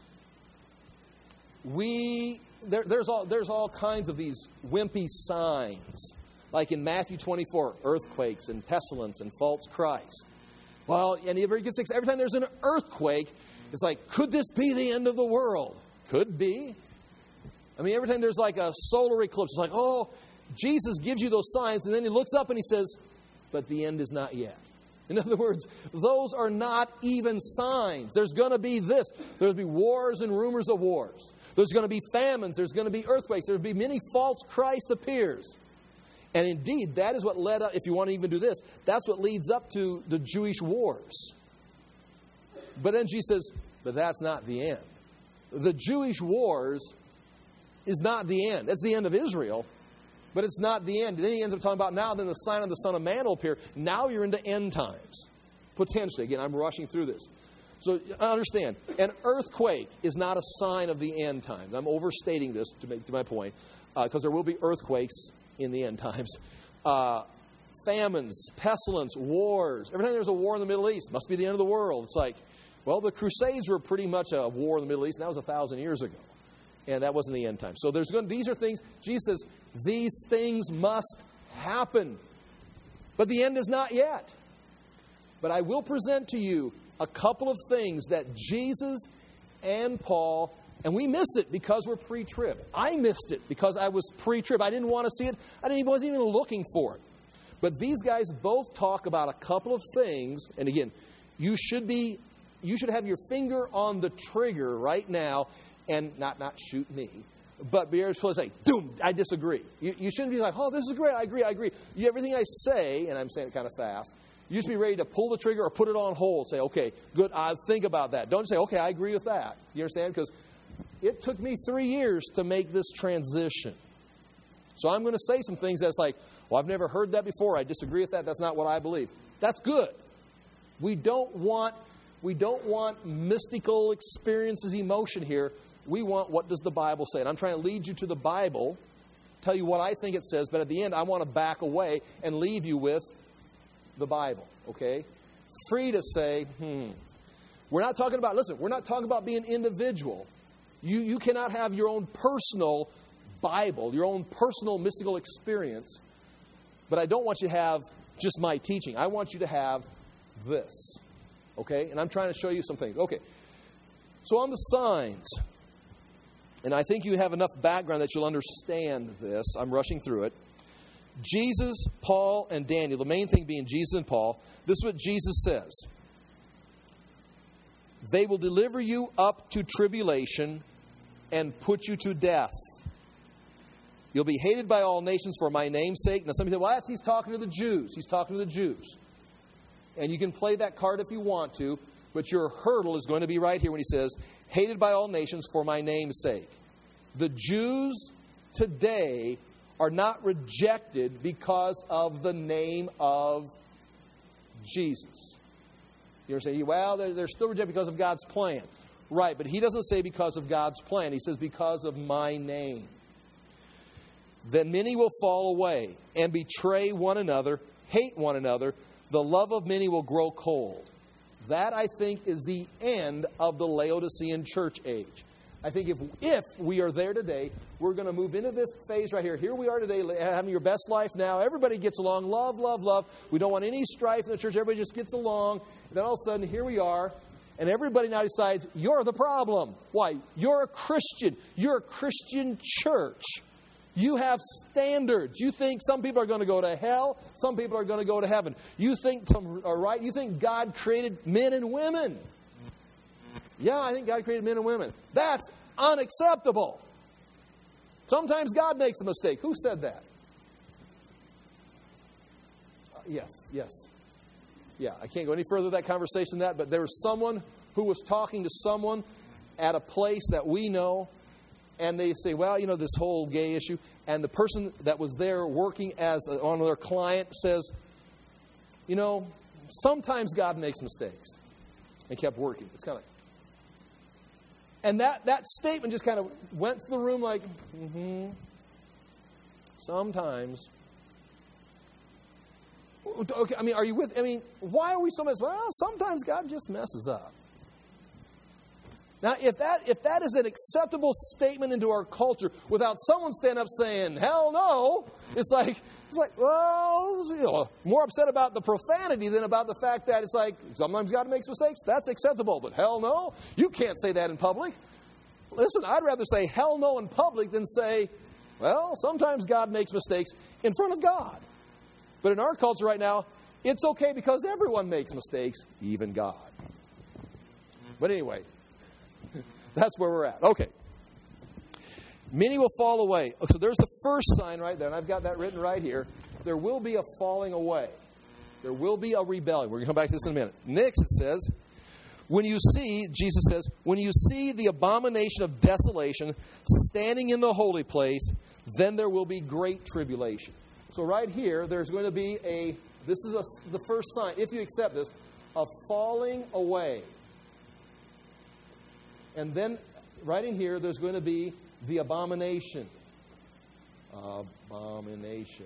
[SPEAKER 1] There's all kinds of these wimpy signs. Like in Matthew 24, earthquakes and pestilence and false Christ. Well, and every time there's an earthquake, it's like, could this be the end of the world? Could be. Every time there's like a solar eclipse, it's like, oh, Jesus gives you those signs, and then he looks up and he says, but the end is not yet. In other words, those are not even signs. There's going to be this. There'll be wars and rumors of wars. There's going to be famines. There's going to be earthquakes. There'll be many false Christ appears. And indeed, that is what led up, if you want to even do this, that's what leads up to the Jewish wars. But then Jesus says, but that's not the end. The Jewish wars is not the end. That's the end of Israel. But it's not the end. And then he ends up talking about now, then the sign of the Son of Man will appear. Now you're into end times. Potentially. Again, I'm rushing through this. So understand, an earthquake is not a sign of the end times. I'm overstating this to my point, because there will be earthquakes in the end times. Famines, pestilence, wars. Every time there's a war in the Middle East, it must be the end of the world. It's like, well, the Crusades were pretty much a war in the Middle East, and that was 1,000 years ago. And that wasn't the end time. So these are things, Jesus says, these things must happen. But the end is not yet. But I will present to you a couple of things that Jesus and Paul, and we miss it because we're pre-trib. I missed it because I was pre-trib. I didn't want to see it. Wasn't even looking for it. But these guys both talk about a couple of things. And again, you should have your finger on the trigger right now and not shoot me, but be able to say, boom, I disagree. You shouldn't be like, oh, this is great, I agree. Everything I say, and I'm saying it kind of fast, you should be ready to pull the trigger or put it on hold. Say, okay, good, I'll think about that. Don't say, okay, I agree with that. You understand? Because it took me 3 years to make this transition. So I'm going to say some things that's like, well, I've never heard that before. I disagree with that. That's not what I believe. That's good. We don't want mystical experiences, emotion here. We want, what does the Bible say? And I'm trying to lead you to the Bible, tell you what I think it says, but at the end, I want to back away and leave you with the Bible, okay? Free to say, we're not talking about being individual. You cannot have your own personal Bible, your own personal mystical experience, but I don't want you to have just my teaching. I want you to have this, okay? And I'm trying to show you some things. Okay, so on the signs, and I think you have enough background that you'll understand this. I'm rushing through it. Jesus, Paul, and Daniel, the main thing being Jesus and Paul, this is what Jesus says. They will deliver you up to tribulation and put you to death. You'll be hated by all nations for my name's sake. Now, some people say, well, he's talking to the Jews. He's talking to the Jews. And you can play that card if you want to, but your hurdle is going to be right here when he says, hated by all nations for my name's sake. The Jews today are not rejected because of the name of Jesus. You're saying, well, they're still rejected because of God's plan. Right, but he doesn't say because of God's plan. He says because of my name. Then many will fall away and betray one another, hate one another. The love of many will grow cold. That, I think, is the end of the Laodicean church age. I think if we are there today, we're going to move into this phase right here. Here we are today, having your best life now. Everybody gets along. Love, love, love. We don't want any strife in the church. Everybody just gets along. And then all of a sudden, here we are. And everybody now decides, you're the problem. Why? You're a Christian. You're a Christian church. You have standards. You think some people are going to go to hell. Some people are going to go to heaven. You think some are right. You think God created men and women. Yeah, I think God created men and women. That's unacceptable. Sometimes God makes a mistake. Who said that? Yes. Yeah, I can't go any further with that conversation than that, but there was someone who was talking to someone at a place that we know, and they say, well, this whole gay issue, and the person that was there working as on their client says, sometimes God makes mistakes, and kept working. It's kind of, and that statement just kind of went through the room like, sometimes. Okay, are you with? Why are we so much? Well, sometimes God just messes up. Now, if that is an acceptable statement into our culture, without someone stand up saying "hell no," it's like well, more upset about the profanity than about the fact that it's like sometimes God makes mistakes. That's acceptable, but hell no, you can't say that in public. Listen, I'd rather say hell no in public than say, well, sometimes God makes mistakes in front of God. But in our culture right now, it's okay because everyone makes mistakes, even God. But anyway, that's where we're at. Okay. Many will fall away. So there's the first sign right there, and I've got that written right here. There will be a falling away. There will be a rebellion. We're going to come back to this in a minute. Next, it says, Jesus says, when you see the abomination of desolation standing in the holy place, then there will be great tribulation. So right here, there's going to be the first sign, if you accept this, a falling away. And then right in here, there's going to be the abomination. Abomination.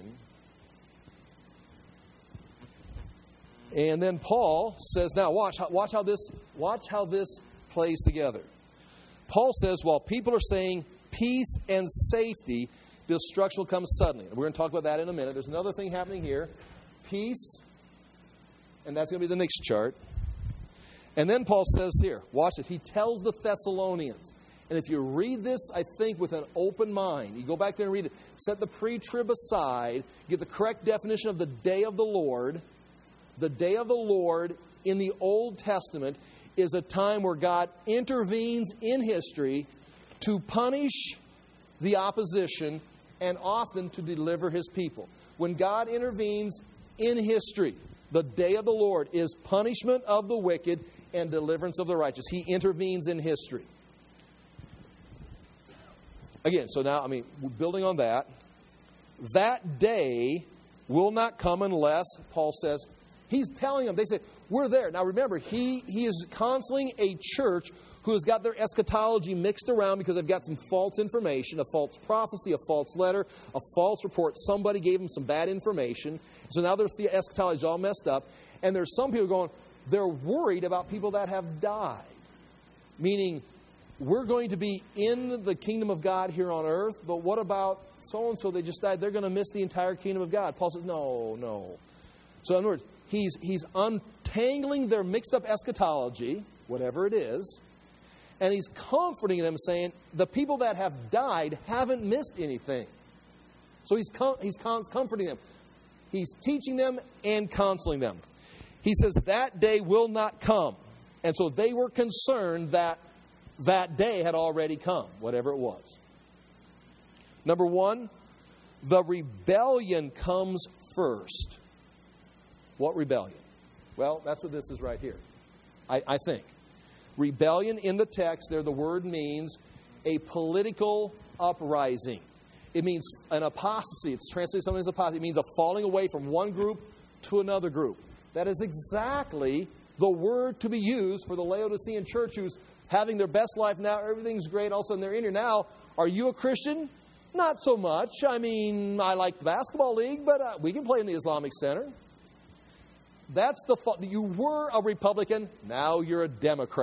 [SPEAKER 1] And then Paul says, now watch how this plays together. Paul says, while people are saying peace and safety, destruction will come suddenly. And we're going to talk about that in a minute. There's another thing happening here. Peace. And that's going to be the next chart. And then Paul says here, watch it. He tells the Thessalonians. And if you read this, I think, with an open mind, you go back there and read it, set the pre-trib aside, get the correct definition of the day of the Lord. The day of the Lord in the Old Testament is a time where God intervenes in history to punish the opposition and often to deliver his people. When God intervenes in history, the day of the Lord is punishment of the wicked and deliverance of the righteous. He intervenes in history. Again, so now, building on that day will not come unless, Paul says, he's telling them, they say, we're there. Now remember, he is counseling a church who has got their eschatology mixed around because they've got some false information, a false prophecy, a false letter, a false report. Somebody gave them some bad information. So now their eschatology is all messed up. And there's some people going, they're worried about people that have died. Meaning, we're going to be in the kingdom of God here on earth, but what about so-and-so, they just died? They're going to miss the entire kingdom of God. Paul says, no. So in other words, he's untangling their mixed up eschatology, whatever it is, and he's comforting them, saying, the people that have died haven't missed anything. So he's comforting them. He's teaching them and counseling them. He says that day will not come. And so they were concerned that day had already come, whatever it was. Number one, the rebellion comes first. What rebellion? Well, that's what this is right here, I think. Rebellion in the text there, the word means a political uprising. It means an apostasy. It's translated something as apostasy. It means a falling away from one group to another group. That is exactly the word to be used for the Laodicean church who's having their best life now. Everything's great. All of a sudden they're in here now. Are you a Christian? Not so much. I like the basketball league, but we can play in the Islamic Center. That's the fault. You were a Republican. Now you're a Democrat.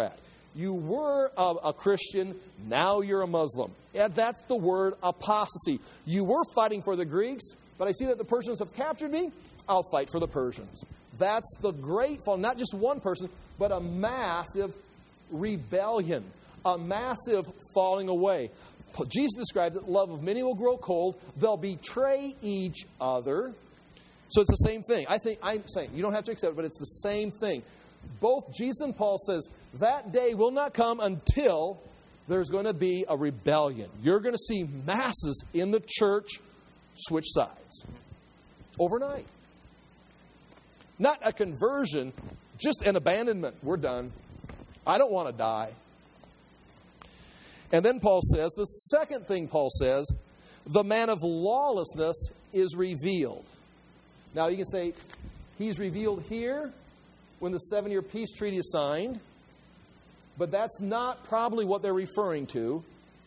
[SPEAKER 1] You were a Christian, now you're a Muslim. And that's the word apostasy. You were fighting for the Greeks, but I see that the Persians have captured me. I'll fight for the Persians. That's the great fall. Not just one person, but a massive rebellion, a massive falling away. Jesus described that love of many will grow cold. They'll betray each other. So it's the same thing. I'm saying, you don't have to accept it, but it's the same thing. Both Jesus and Paul says that day will not come until there's going to be a rebellion. You're going to see masses in the church switch sides overnight. Not a conversion, just an abandonment. We're done. I don't want to die. And then Paul says, the second thing Paul says, the man of lawlessness is revealed. Now you can say, he's revealed here when the 7-year peace treaty is signed, but that's not probably what they're referring to,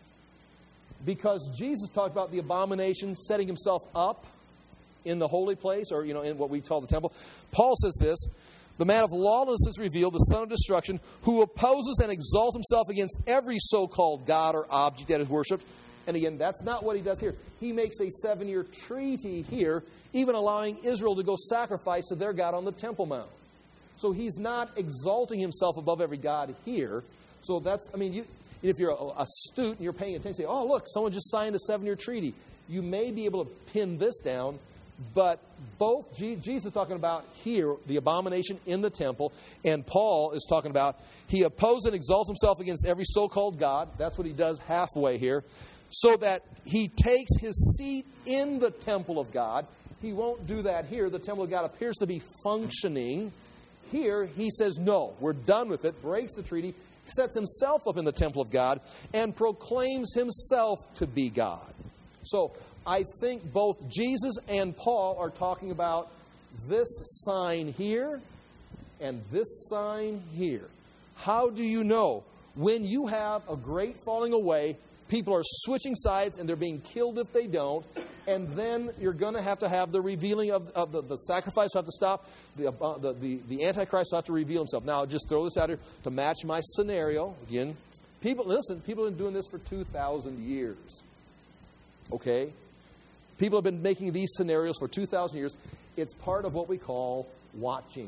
[SPEAKER 1] because Jesus talked about the abomination setting himself up in the holy place, or in what we call the temple. Paul says this, the man of lawlessness is revealed, the son of destruction, who opposes and exalts himself against every so-called God or object that is worshipped. And again, that's not what he does here. He makes a 7-year treaty here, even allowing Israel to go sacrifice to their God on the Temple Mount. So he's not exalting himself above every god here. So that's, if you're astute and you're paying attention, say, oh, look, someone just signed a 7-year treaty. You may be able to pin this down, but both Jesus is talking about here, the abomination in the temple, and Paul is talking about he opposes and exalts himself against every so-called God. That's what he does halfway here. So that he takes his seat in the temple of God. He won't do that here. The temple of God appears to be functioning. Here, he says, no, we're done with it, breaks the treaty, sets himself up in the temple of God, and proclaims himself to be God. So, I think both Jesus and Paul are talking about this sign here and this sign here. How do you know? When you have a great falling away, people are switching sides and they're being killed if they don't. And then you're going to have the revealing of the sacrifice will have to stop. The Antichrist will have to reveal himself. Now, I'll just throw this out here to match my scenario. Again, people have been doing this for 2,000 years. Okay? People have been making these scenarios for 2,000 years. It's part of what we call watching.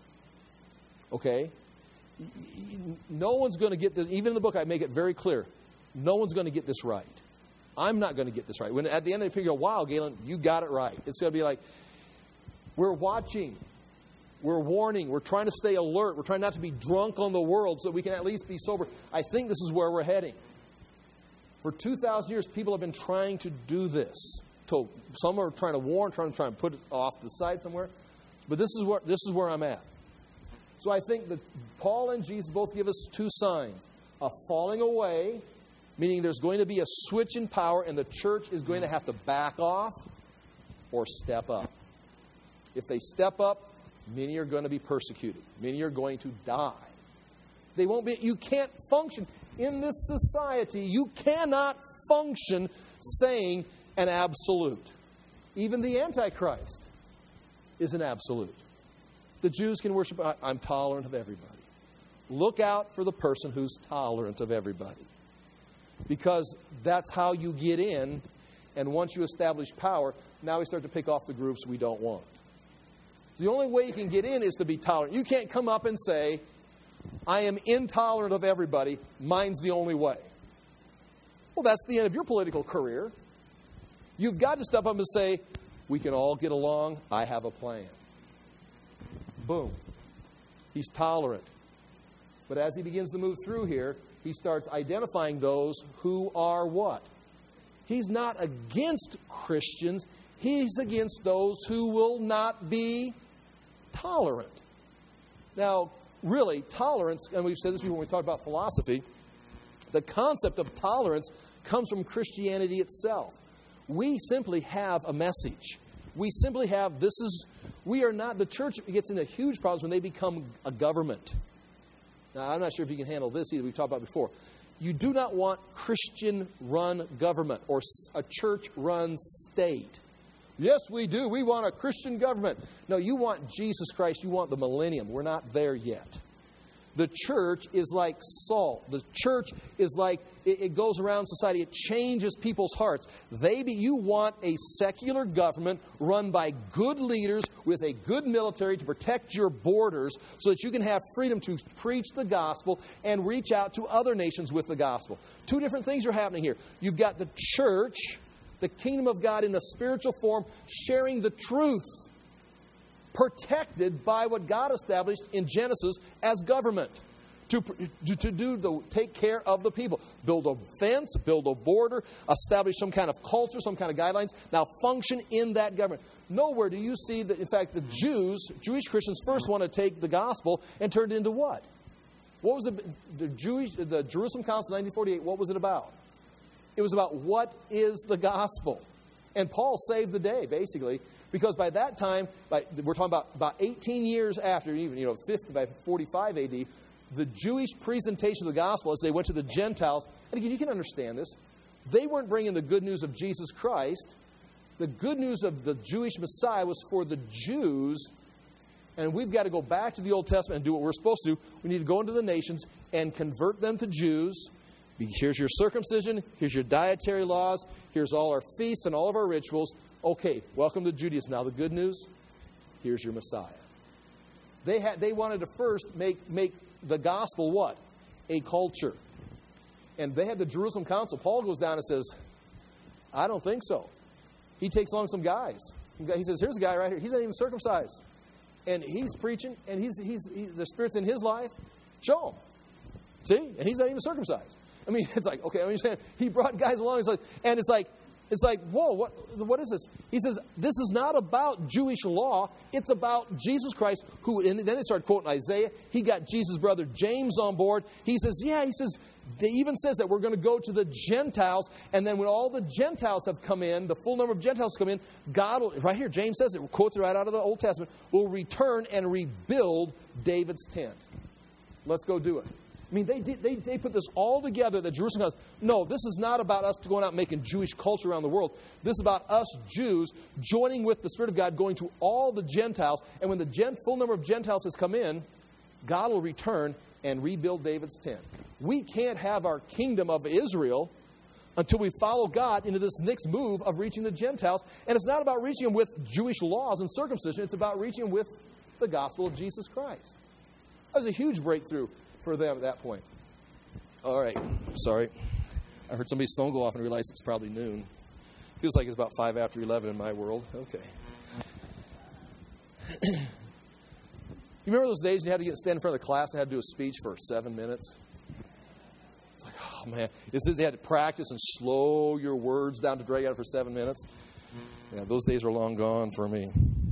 [SPEAKER 1] Okay? No one's going to get this. Even in the book, I make it very clear. No one's going to get this right. I'm not going to get this right. When at the end of the figure, wow, Galen, you got it right. It's going to be like, we're watching. We're warning. We're trying to stay alert. We're trying not to be drunk on the world so we can at least be sober. I think this is where we're heading. For 2,000 years, people have been trying to do this. So some are trying to warn, trying to put it off the side somewhere. But this is where I'm at. So I think that Paul and Jesus both give us two signs. A falling away, meaning there's going to be a switch in power and the church is going to have to back off or step up. If they step up, many are going to be persecuted. Many are going to die. They won't be. You can't function in this society. You cannot function saying an absolute. Even the Antichrist is an absolute. The Jews can worship. I'm tolerant of everybody. Look out for the person who's tolerant of everybody. Because that's how you get in. And once you establish power, now we start to pick off the groups we don't want. The only way you can get in is to be tolerant. You can't come up and say, I am intolerant of everybody. Mine's the only way. Well, that's the end of your political career. You've got to step up and say, we can all get along. I have a plan. Boom. He's tolerant. But as he begins to move through here, he starts identifying those who are what? He's not against Christians. He's against those who will not be tolerant. Now, really, tolerance, and we've said this before when we talk about philosophy, the concept of tolerance comes from Christianity itself. We simply have a message. We simply have, the church gets into huge problems when they become a government. Now, I'm not sure if you can handle this either. We've talked about it before. You do not want Christian-run government or a church-run state. Yes, we do. We want a Christian government. No, you want Jesus Christ. You want the millennium. We're not there yet. The church is like salt. The church is like, it goes around society. It changes people's hearts. You want a secular government run by good leaders with a good military to protect your borders so that you can have freedom to preach the gospel and reach out to other nations with the gospel. Two different things are happening here. You've got the church, the kingdom of God in a spiritual form, sharing the truth, protected by what God established in Genesis as government to take care of the people. Build a fence, build a border, establish some kind of culture, some kind of guidelines. Now function in that government. Nowhere do you see that, in fact, the Jewish Christians first want to take the gospel and turn it into what? What was the Jerusalem Council in 1948, what was it about? It was about what is the gospel. And Paul saved the day, basically, because by that time, we're talking about 18 years after, even, by 45 AD, the Jewish presentation of the gospel as they went to the Gentiles, and again, you can understand this, they weren't bringing the good news of Jesus Christ. The good news of the Jewish Messiah was for the Jews, and we've got to go back to the Old Testament and do what we're supposed to do. We need to go into the nations and convert them to Jews. Here's your circumcision, here's your dietary laws, here's all our feasts and all of our rituals. Okay, welcome to Judaism. Now the good news, here's your Messiah. They wanted to first make the gospel what? A culture. And they had the Jerusalem Council. Paul goes down and says, I don't think so. He takes along some guys. He says, here's a guy right here. He's not even circumcised. And he's preaching, and the Spirit's in his life. Show him. See? And he's not even circumcised. I mean, it's like, okay, I understand. He brought guys along, it's like, whoa, what is this? He says, this is not about Jewish law. It's about Jesus Christ, and then they started quoting Isaiah. He got Jesus' brother James on board. He says, they even says that we're going to go to the Gentiles, and then when all the Gentiles have come in, the full number of Gentiles come in, God will, right here, James says it, quotes it right out of the Old Testament, will return and rebuild David's tent. Let's go do it. I mean, they put this all together that Jerusalem goes, no, this is not about us going out and making Jewish culture around the world. This is about us Jews joining with the Spirit of God, going to all the Gentiles. And when the full number of Gentiles has come in, God will return and rebuild David's tent. We can't have our kingdom of Israel until we follow God into this next move of reaching the Gentiles. And it's not about reaching them with Jewish laws and circumcision. It's about reaching them with the gospel of Jesus Christ. That was a huge breakthrough for them at that point. All right. Sorry. I heard somebody's phone go off and realized it's probably noon. Feels like it's about 5 after 11 in my world. Okay. You remember those days when you had to stand in front of the class and had to do a speech for 7 minutes? It's like, oh man. They had to practice and slow your words down to drag out for 7 minutes. Yeah, those days are long gone for me.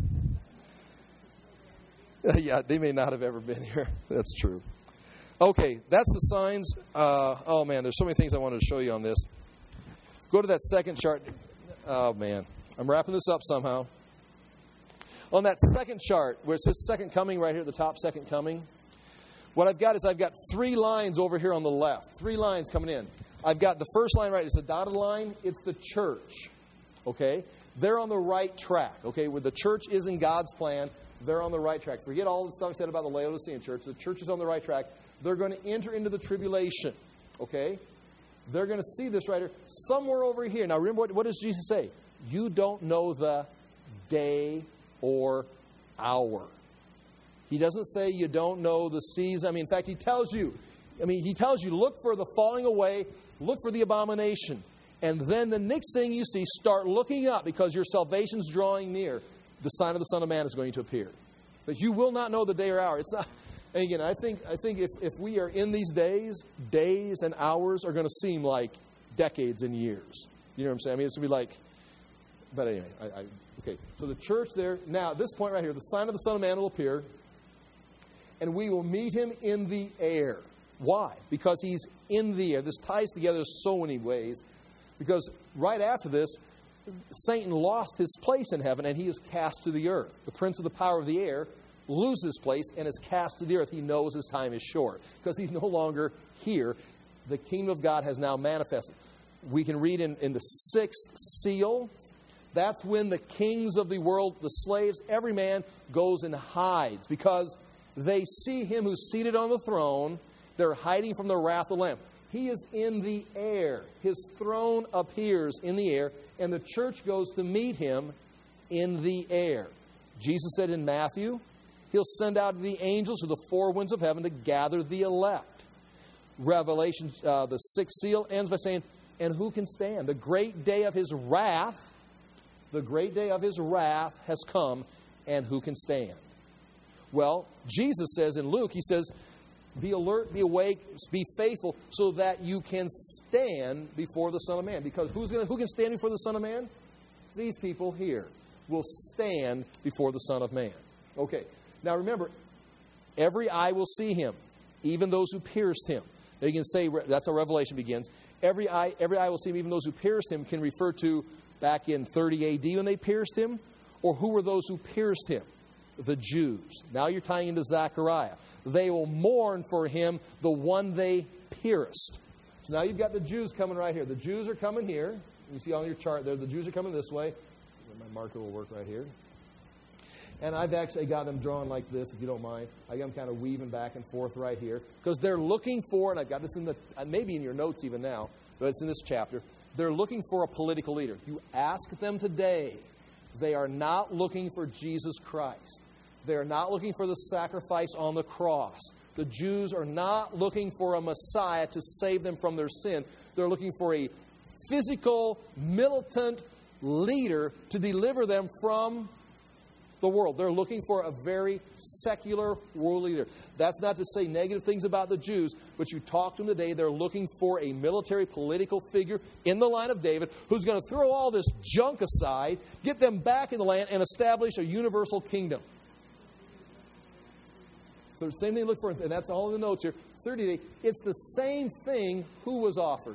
[SPEAKER 1] Yeah, they may not have ever been here. That's true. Okay, that's the signs. Oh, man, there's so many things I wanted to show you on this. Go to that second chart. Oh, man. I'm wrapping this up somehow. On that second chart, where it says second coming right here at the top, second coming, what I've got is I've got 3 lines over here on the left. 3 lines coming in. I've got the first line right. It's a dotted line. It's the church. Okay? They're on the right track. Okay? Where the church is in God's plan, they're on the right track. Forget all the stuff I said about the Laodicean church. The church is on the right track. They're going to enter into the tribulation. Okay? They're going to see this right here. Somewhere over here. Now remember, what does Jesus say? You don't know the day or hour. He doesn't say you don't know the season. I mean, in fact, he tells you, look for the falling away, look for the abomination. And then the next thing you see, start looking up because your salvation's drawing near. The sign of the Son of Man is going to appear. But you will not know the day or hour. It's not. And again, I think if we are in these days and hours are going to seem like decades and years. You know what I'm saying? I mean, it's going to be like, but anyway, okay. So the church there, now at this point right here, the sign of the Son of Man will appear, and we will meet him in the air. Why? Because he's in the air. This ties together so many ways. Because right after this, Satan lost his place in heaven, and he is cast to the earth. The prince of the power of the air loses his place and is cast to the earth. He knows his time is short because he's no longer here. The kingdom of God has now manifested. We can read in the 6th seal. That's when the kings of the world, the slaves, every man goes and hides because They see him who's seated on the throne. They're hiding from the wrath of the Lamb. He is in the air. His throne appears in the air, and the church goes to meet him in the air. Jesus said in Matthew, he'll send out the angels to the four winds of heaven to gather the elect. Revelation, the sixth seal, ends by saying, and who can stand? The great day of his wrath has come, and who can stand? Well, Jesus says in Luke, he says, be alert, be awake, be faithful, so that you can stand before the Son of Man. Because who can stand before the Son of Man? These people here will stand before the Son of Man. Okay, now remember, every eye will see him, even those who pierced him. Now you can say, that's how Revelation begins. Every eye will see him, even those who pierced him, can refer to back in 30 AD when they pierced him, or who were those who pierced him? The Jews. Now you're tying into Zechariah. They will mourn for him, the one they pierced. So now you've got the Jews coming right here. The Jews are coming here. You see on your chart there, the Jews are coming this way. My marker will work right here. And I've actually got them drawn like this, if you don't mind. I got them kind of weaving back and forth right here. Because they're looking for, and I've got this in the, maybe in your notes even now, but it's in this chapter. They're looking for a political leader. You ask them today, they are not looking for Jesus Christ. They are not looking for the sacrifice on the cross. The Jews are not looking for a Messiah to save them from their sin. They're looking for a physical, militant leader to deliver them from the world. They're looking for a very secular world leader. That's not to say negative things about the Jews, but you talk to them today, they're looking for a military political figure in the line of David who's going to throw all this junk aside, get them back in the land, and establish a universal kingdom. The same thing to look for, and that's all in the notes here. 30 days. It's the same thing who was offered.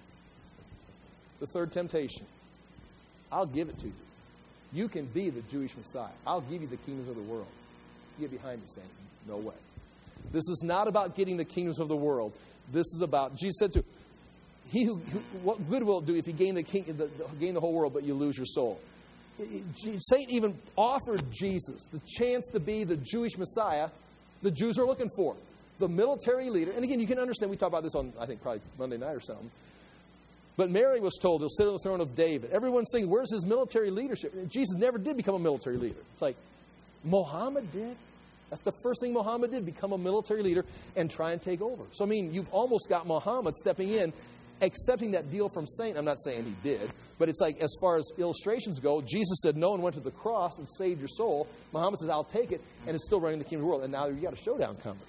[SPEAKER 1] The third temptation. I'll give it to you. You can be the Jewish Messiah. I'll give you the kingdoms of the world. You get behind me, Satan. No way. This is not about getting the kingdoms of the world. This is about, Jesus said to, he who what good will it do if you gain the whole world, but you lose your soul? Satan even offered Jesus the chance to be the Jewish Messiah the Jews are looking for. The military leader. And again, you can understand, we talked about this on, I think, probably Monday night or something. But Mary was told he'll sit on the throne of David. Everyone's saying, where's his military leadership? And Jesus never did become a military leader. It's like, Muhammad did. That's the first thing Muhammad did, become a military leader and try and take over. So, I mean, you've almost got Muhammad stepping in, accepting that deal from Satan. I'm not saying he did, but it's like, as far as illustrations go, Jesus said no and went to the cross and saved your soul. Muhammad says, I'll take it, and it's still running the kingdom of the world. And now you've got a showdown coming.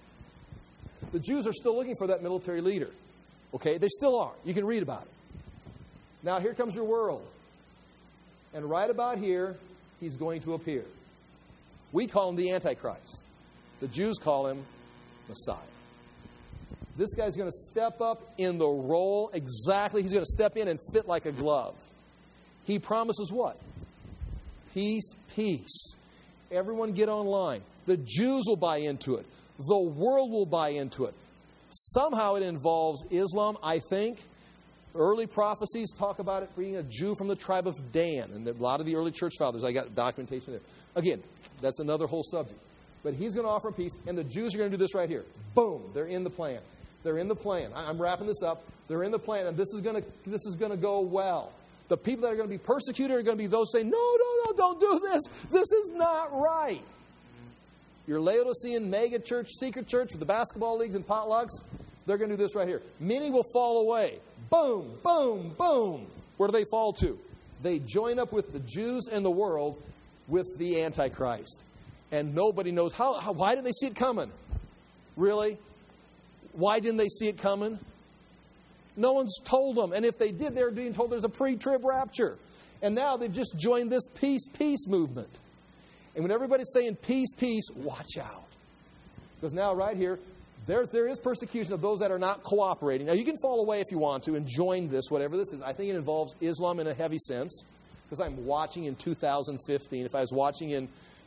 [SPEAKER 1] The Jews are still looking for that military leader. Okay? They still are. You can read about it. Now, here comes your world. And right about here, he's going to appear. We call him the Antichrist. The Jews call him Messiah. This guy's going to step up in the role exactly. He's going to step in and fit like a glove. He promises what? Peace, peace. Everyone get online. The Jews will buy into it. The world will buy into it. Somehow it involves Islam, I think. Early prophecies talk about it being a Jew from the tribe of Dan. And a lot of the early church fathers, I got documentation there. Again, that's another whole subject. But he's going to offer peace, and the Jews are going to do this right here. Boom, they're in the plan. They're in the plan. I'm wrapping this up. They're in the plan, and this is going to go well. The people that are going to be persecuted are going to be those saying, no, don't do this. This is not right. Your Laodicean mega church, secret church with the basketball leagues and potlucks, they're going to do this right here. Many will fall away. Boom, boom, boom. Where do they fall to? They join up with the Jews and the world with the Antichrist. And nobody knows why didn't they see it coming? Really? Why didn't they see it coming? No one's told them. And if they did, they were being told there's a pre-trib rapture. And now they've just joined this peace movement. And when everybody's saying peace, peace, watch out. Because now right here, there is persecution of those that are not cooperating. Now you can fall away if you want to and join this, whatever this is. I think it involves Islam in a heavy sense. Because I'm watching in 2015. If I was watching in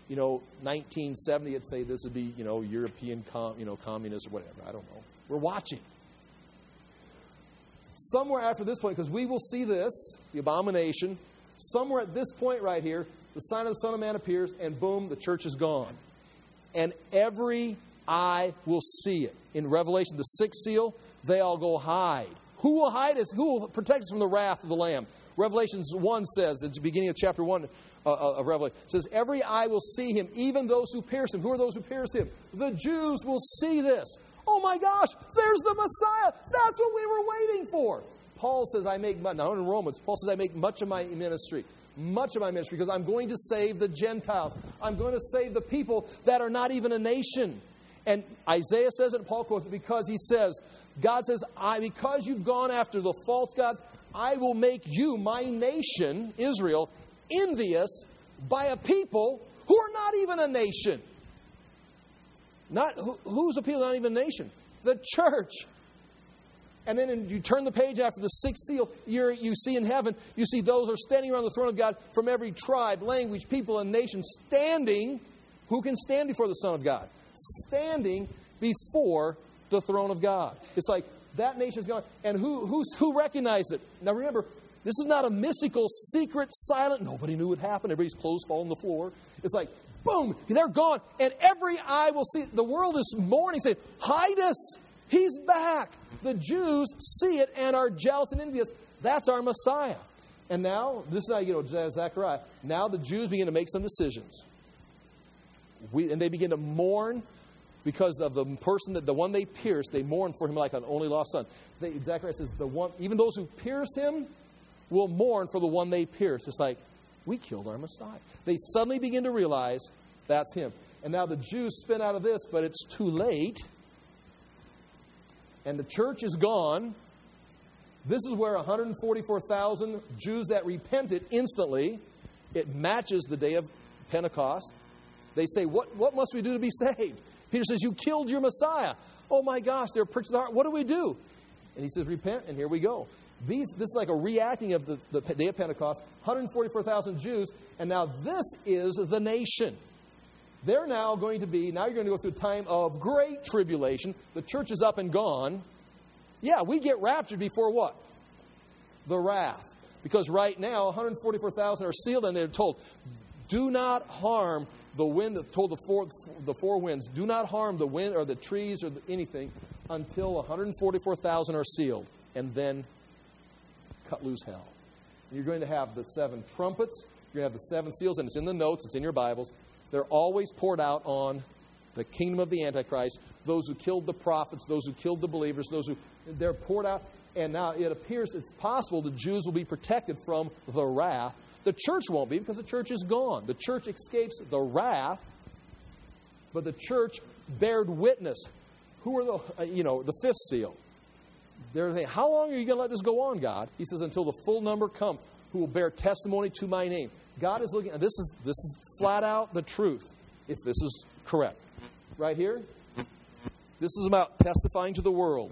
[SPEAKER 1] 1970, I'd say this would be, European, communist or whatever. I don't know. We're watching. Somewhere after this point, because we will see this, the abomination, somewhere at this point right here, the sign of the Son of Man appears, and boom, the church is gone. and every eye will see it. In Revelation, the sixth seal, they all go hide. Who will hide us? Who will protect us from the wrath of the Lamb? Revelation 1 says, at the beginning of chapter 1 of Revelation, it says, every eye will see him, even those who pierced him. Who are those who pierced him? The Jews will see this. Oh my gosh, there's the Messiah. That's what we were waiting for. Paul says, now in Romans, Paul says, I make much of my ministry, because I'm going to save the Gentiles. I'm going to save the people that are not even a nation. And Isaiah says it, and Paul quotes it, because he says, God says, because you've gone after the false gods, I will make you, my nation, Israel, envious by a people who are not even a nation. Who's the people not even a nation? The church. And then you turn the page after the sixth seal, you see in heaven, you see those are standing around the throne of God from every tribe, language, people, and nation standing. Who can stand before the Son of God? Standing before the throne of God. It's like that nation's gone. And who recognized it? Now remember, this is not a mystical, secret, silent, nobody knew what happened. Everybody's clothes fall on the floor. It's like, boom, they're gone. And every eye will see it. The world is mourning, saying, hide us. He's back. The Jews see it and are jealous and envious. That's our Messiah. And now, this is how you get Zechariah. Now the Jews begin to make some decisions. And they begin to mourn because of the person, the one they pierced. They mourn for him like an only lost son. Zechariah says, even those who pierced him will mourn for the one they pierced. It's like, we killed our Messiah. They suddenly begin to realize that's him. And now the Jews spin out of this, but it's too late. And the church is gone. This is where 144,000 Jews that repented instantly, it matches the day of Pentecost. They say, what must we do to be saved? Peter says, you killed your Messiah. Oh my gosh, they're pricked to the heart. What do we do? And he says, repent, and here we go. This is like a reacting of the day of Pentecost, 144,000 Jews, and now this is the nation. They're now going to be, now you're going to go through a time of great tribulation. The church is up and gone. Yeah, we get raptured before what? The wrath. Because right now, 144,000 are sealed, and they're told, do not harm the wind, told the four winds, do not harm the wind or the trees or anything until 144,000 are sealed. And then cut loose hell. You're going to have the 7 trumpets. You're going to have the 7 seals, and it's in the notes, it's in your Bibles. They're always poured out on the kingdom of the Antichrist, those who killed the prophets, those who killed the believers, they're poured out. And now it appears it's possible the Jews will be protected from the wrath. The church won't be because the church is gone. The church escapes the wrath, but the church bared witness. Who are the fifth seal? They're saying, how long are you going to let this go on, God? He says, until the full number come, who will bear testimony to my name. God is looking, and this is flat out the truth, if this is correct. Right here, this is about testifying to the world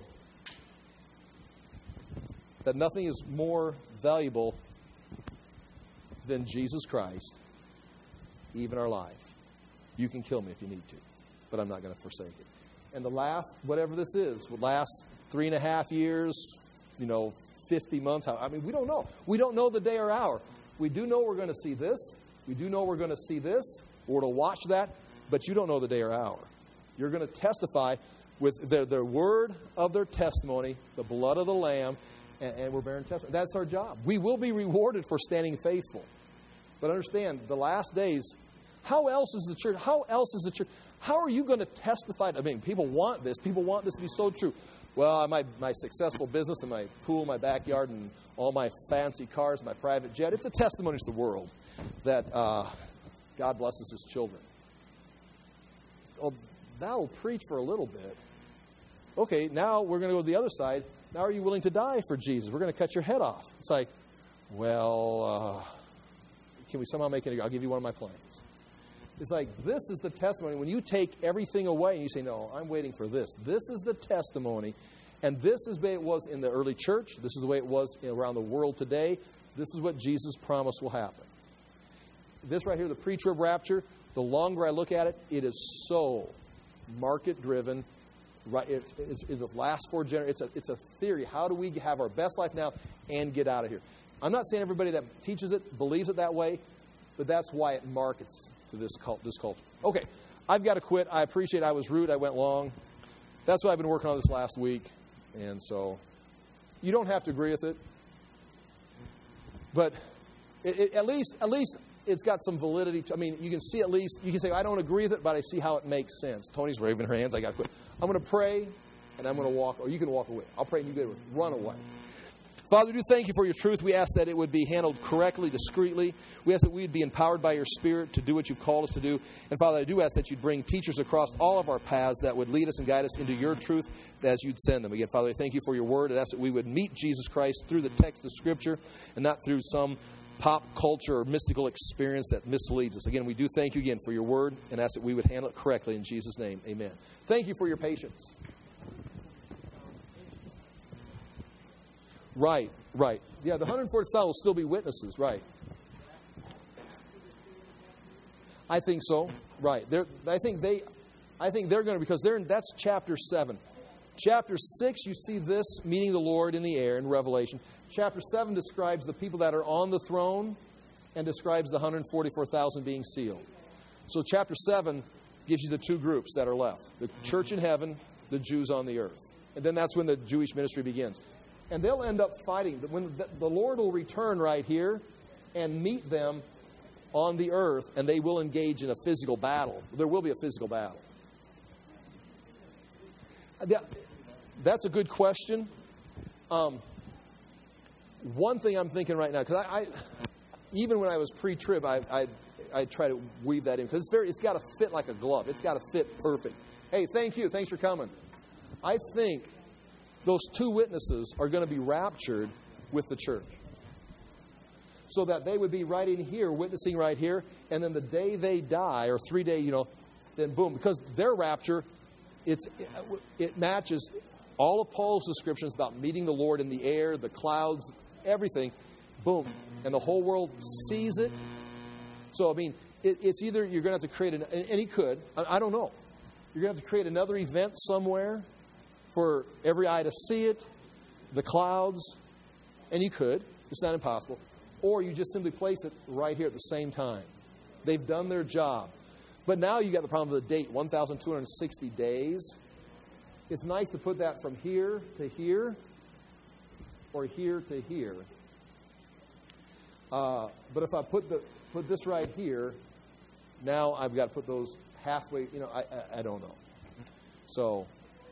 [SPEAKER 1] that nothing is more valuable than Jesus Christ, even our life. You can kill me if you need to, but I'm not going to forsake it. And the last, whatever this is, will last 3.5 years, 50 months. We don't know. We don't know the day or hour. We do know we're going to see this. We do know we're going to see this. Or to watch that. But you don't know the day or hour. You're going to testify with their word of their testimony, the blood of the Lamb, and we're bearing testimony. That's our job. We will be rewarded for standing faithful. But understand, the last days, how else is the church? How are you going to testify? People want this. People want this to be so true. Well, my successful business and my pool, my backyard, and all my fancy cars, my private jet, it's a testimony to the world that God blesses His children. Well, that'll preach for a little bit. Okay, now we're going to go to the other side. Now are you willing to die for Jesus? We're going to cut your head off. It's like, well, can we somehow make it? I'll give you one of my plans. It's like, this is the testimony. When you take everything away and you say, no, I'm waiting for this. This is the testimony. And this is the way it was in the early church. This is the way it was around the world today. This is what Jesus promised will happen. This right here, the pre-trib rapture, the longer I look at it, it is so market-driven. Right, it's the last 4 generations. It's a theory. How do we have our best life now and get out of here? I'm not saying everybody that teaches it believes it that way, but that's why it markets to this culture. Okay, I've got to quit. I appreciate I was rude. I went long. That's what I've been working on this last week. And so you don't have to agree with it. But at least it's got some validity. I mean, you can see at least, you can say, I don't agree with it, but I see how it makes sense. Tony's waving her hands. I got to quit. I'm going to pray, and I'm going to walk, or you can walk away. I'll pray, and you can run away. Father, we do thank you for your truth. We ask that it would be handled correctly, discreetly. We ask that we would be empowered by your Spirit to do what you've called us to do. And Father, I do ask that you'd bring teachers across all of our paths that would lead us and guide us into your truth as you'd send them. Again, Father, I thank you for your word. And ask that we would meet Jesus Christ through the text of Scripture and not through some pop culture or mystical experience that misleads us. Again, we do thank you again for your word and ask that we would handle it correctly in Jesus' name. Amen. Thank you for your patience. Right. Yeah, the 144,000 will still be witnesses, right. I think so, right. I think they're going to, because that's chapter 7. Chapter 6, you see this, meeting the Lord in the air in Revelation. Chapter 7 describes the people that are on the throne and describes the 144,000 being sealed. So chapter 7 gives you the two groups that are left. The church in heaven, the Jews on the earth. And then that's when the Jewish ministry begins. And they'll end up fighting. When the Lord will return right here and meet them on the earth, and they will engage in a physical battle. There will be a physical battle. That's a good question. One thing I'm thinking right now, because I even when I was pre-trib, I try to weave that in, because it's got to fit like a glove. It's got to fit perfect. Hey, thank you. Thanks for coming. I think those two witnesses are going to be raptured with the church, so that they would be right in here, witnessing right here, and then the day they die, or 3 day, then boom, because their rapture, it matches all of Paul's descriptions about meeting the Lord in the air, the clouds, everything, boom, and the whole world sees it. So, I mean, it's either you're going to have to create, and he could, I don't know, you're going to have to create another event somewhere for every eye to see it, the clouds, and you could. It's not impossible. Or you just simply place it right here at the same time. They've done their job. But now you got the problem of the date, 1,260 days. It's nice to put that from here to here, or here to here. But if I put this right here, now I've got to put those halfway. I don't know. So.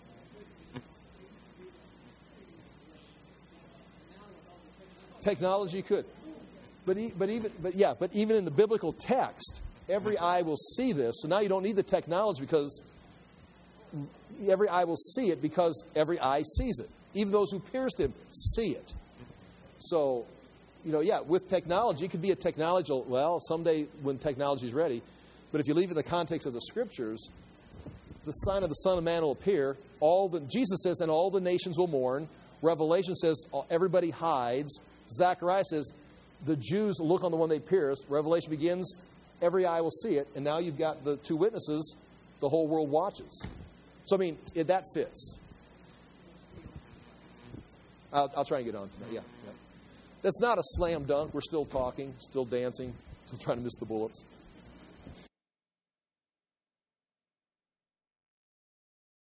[SPEAKER 1] Technology could, but even in the biblical text, every eye will see this. So now you don't need the technology, because every eye will see it, because every eye sees it. Even those who pierced him see it. So, with technology, it could be a technology. Well, someday when technology is ready, but if you leave it in the context of the Scriptures, the sign of the Son of Man will appear. Jesus says, and all the nations will mourn. Revelation says everybody hides. Zechariah says, the Jews look on the one they pierced. Revelation begins, every eye will see it. And now you've got the two witnesses, the whole world watches. So, I mean, that fits. I'll try and get on to that. Yeah. That's not a slam dunk. We're still talking, still dancing, still trying to miss the bullets.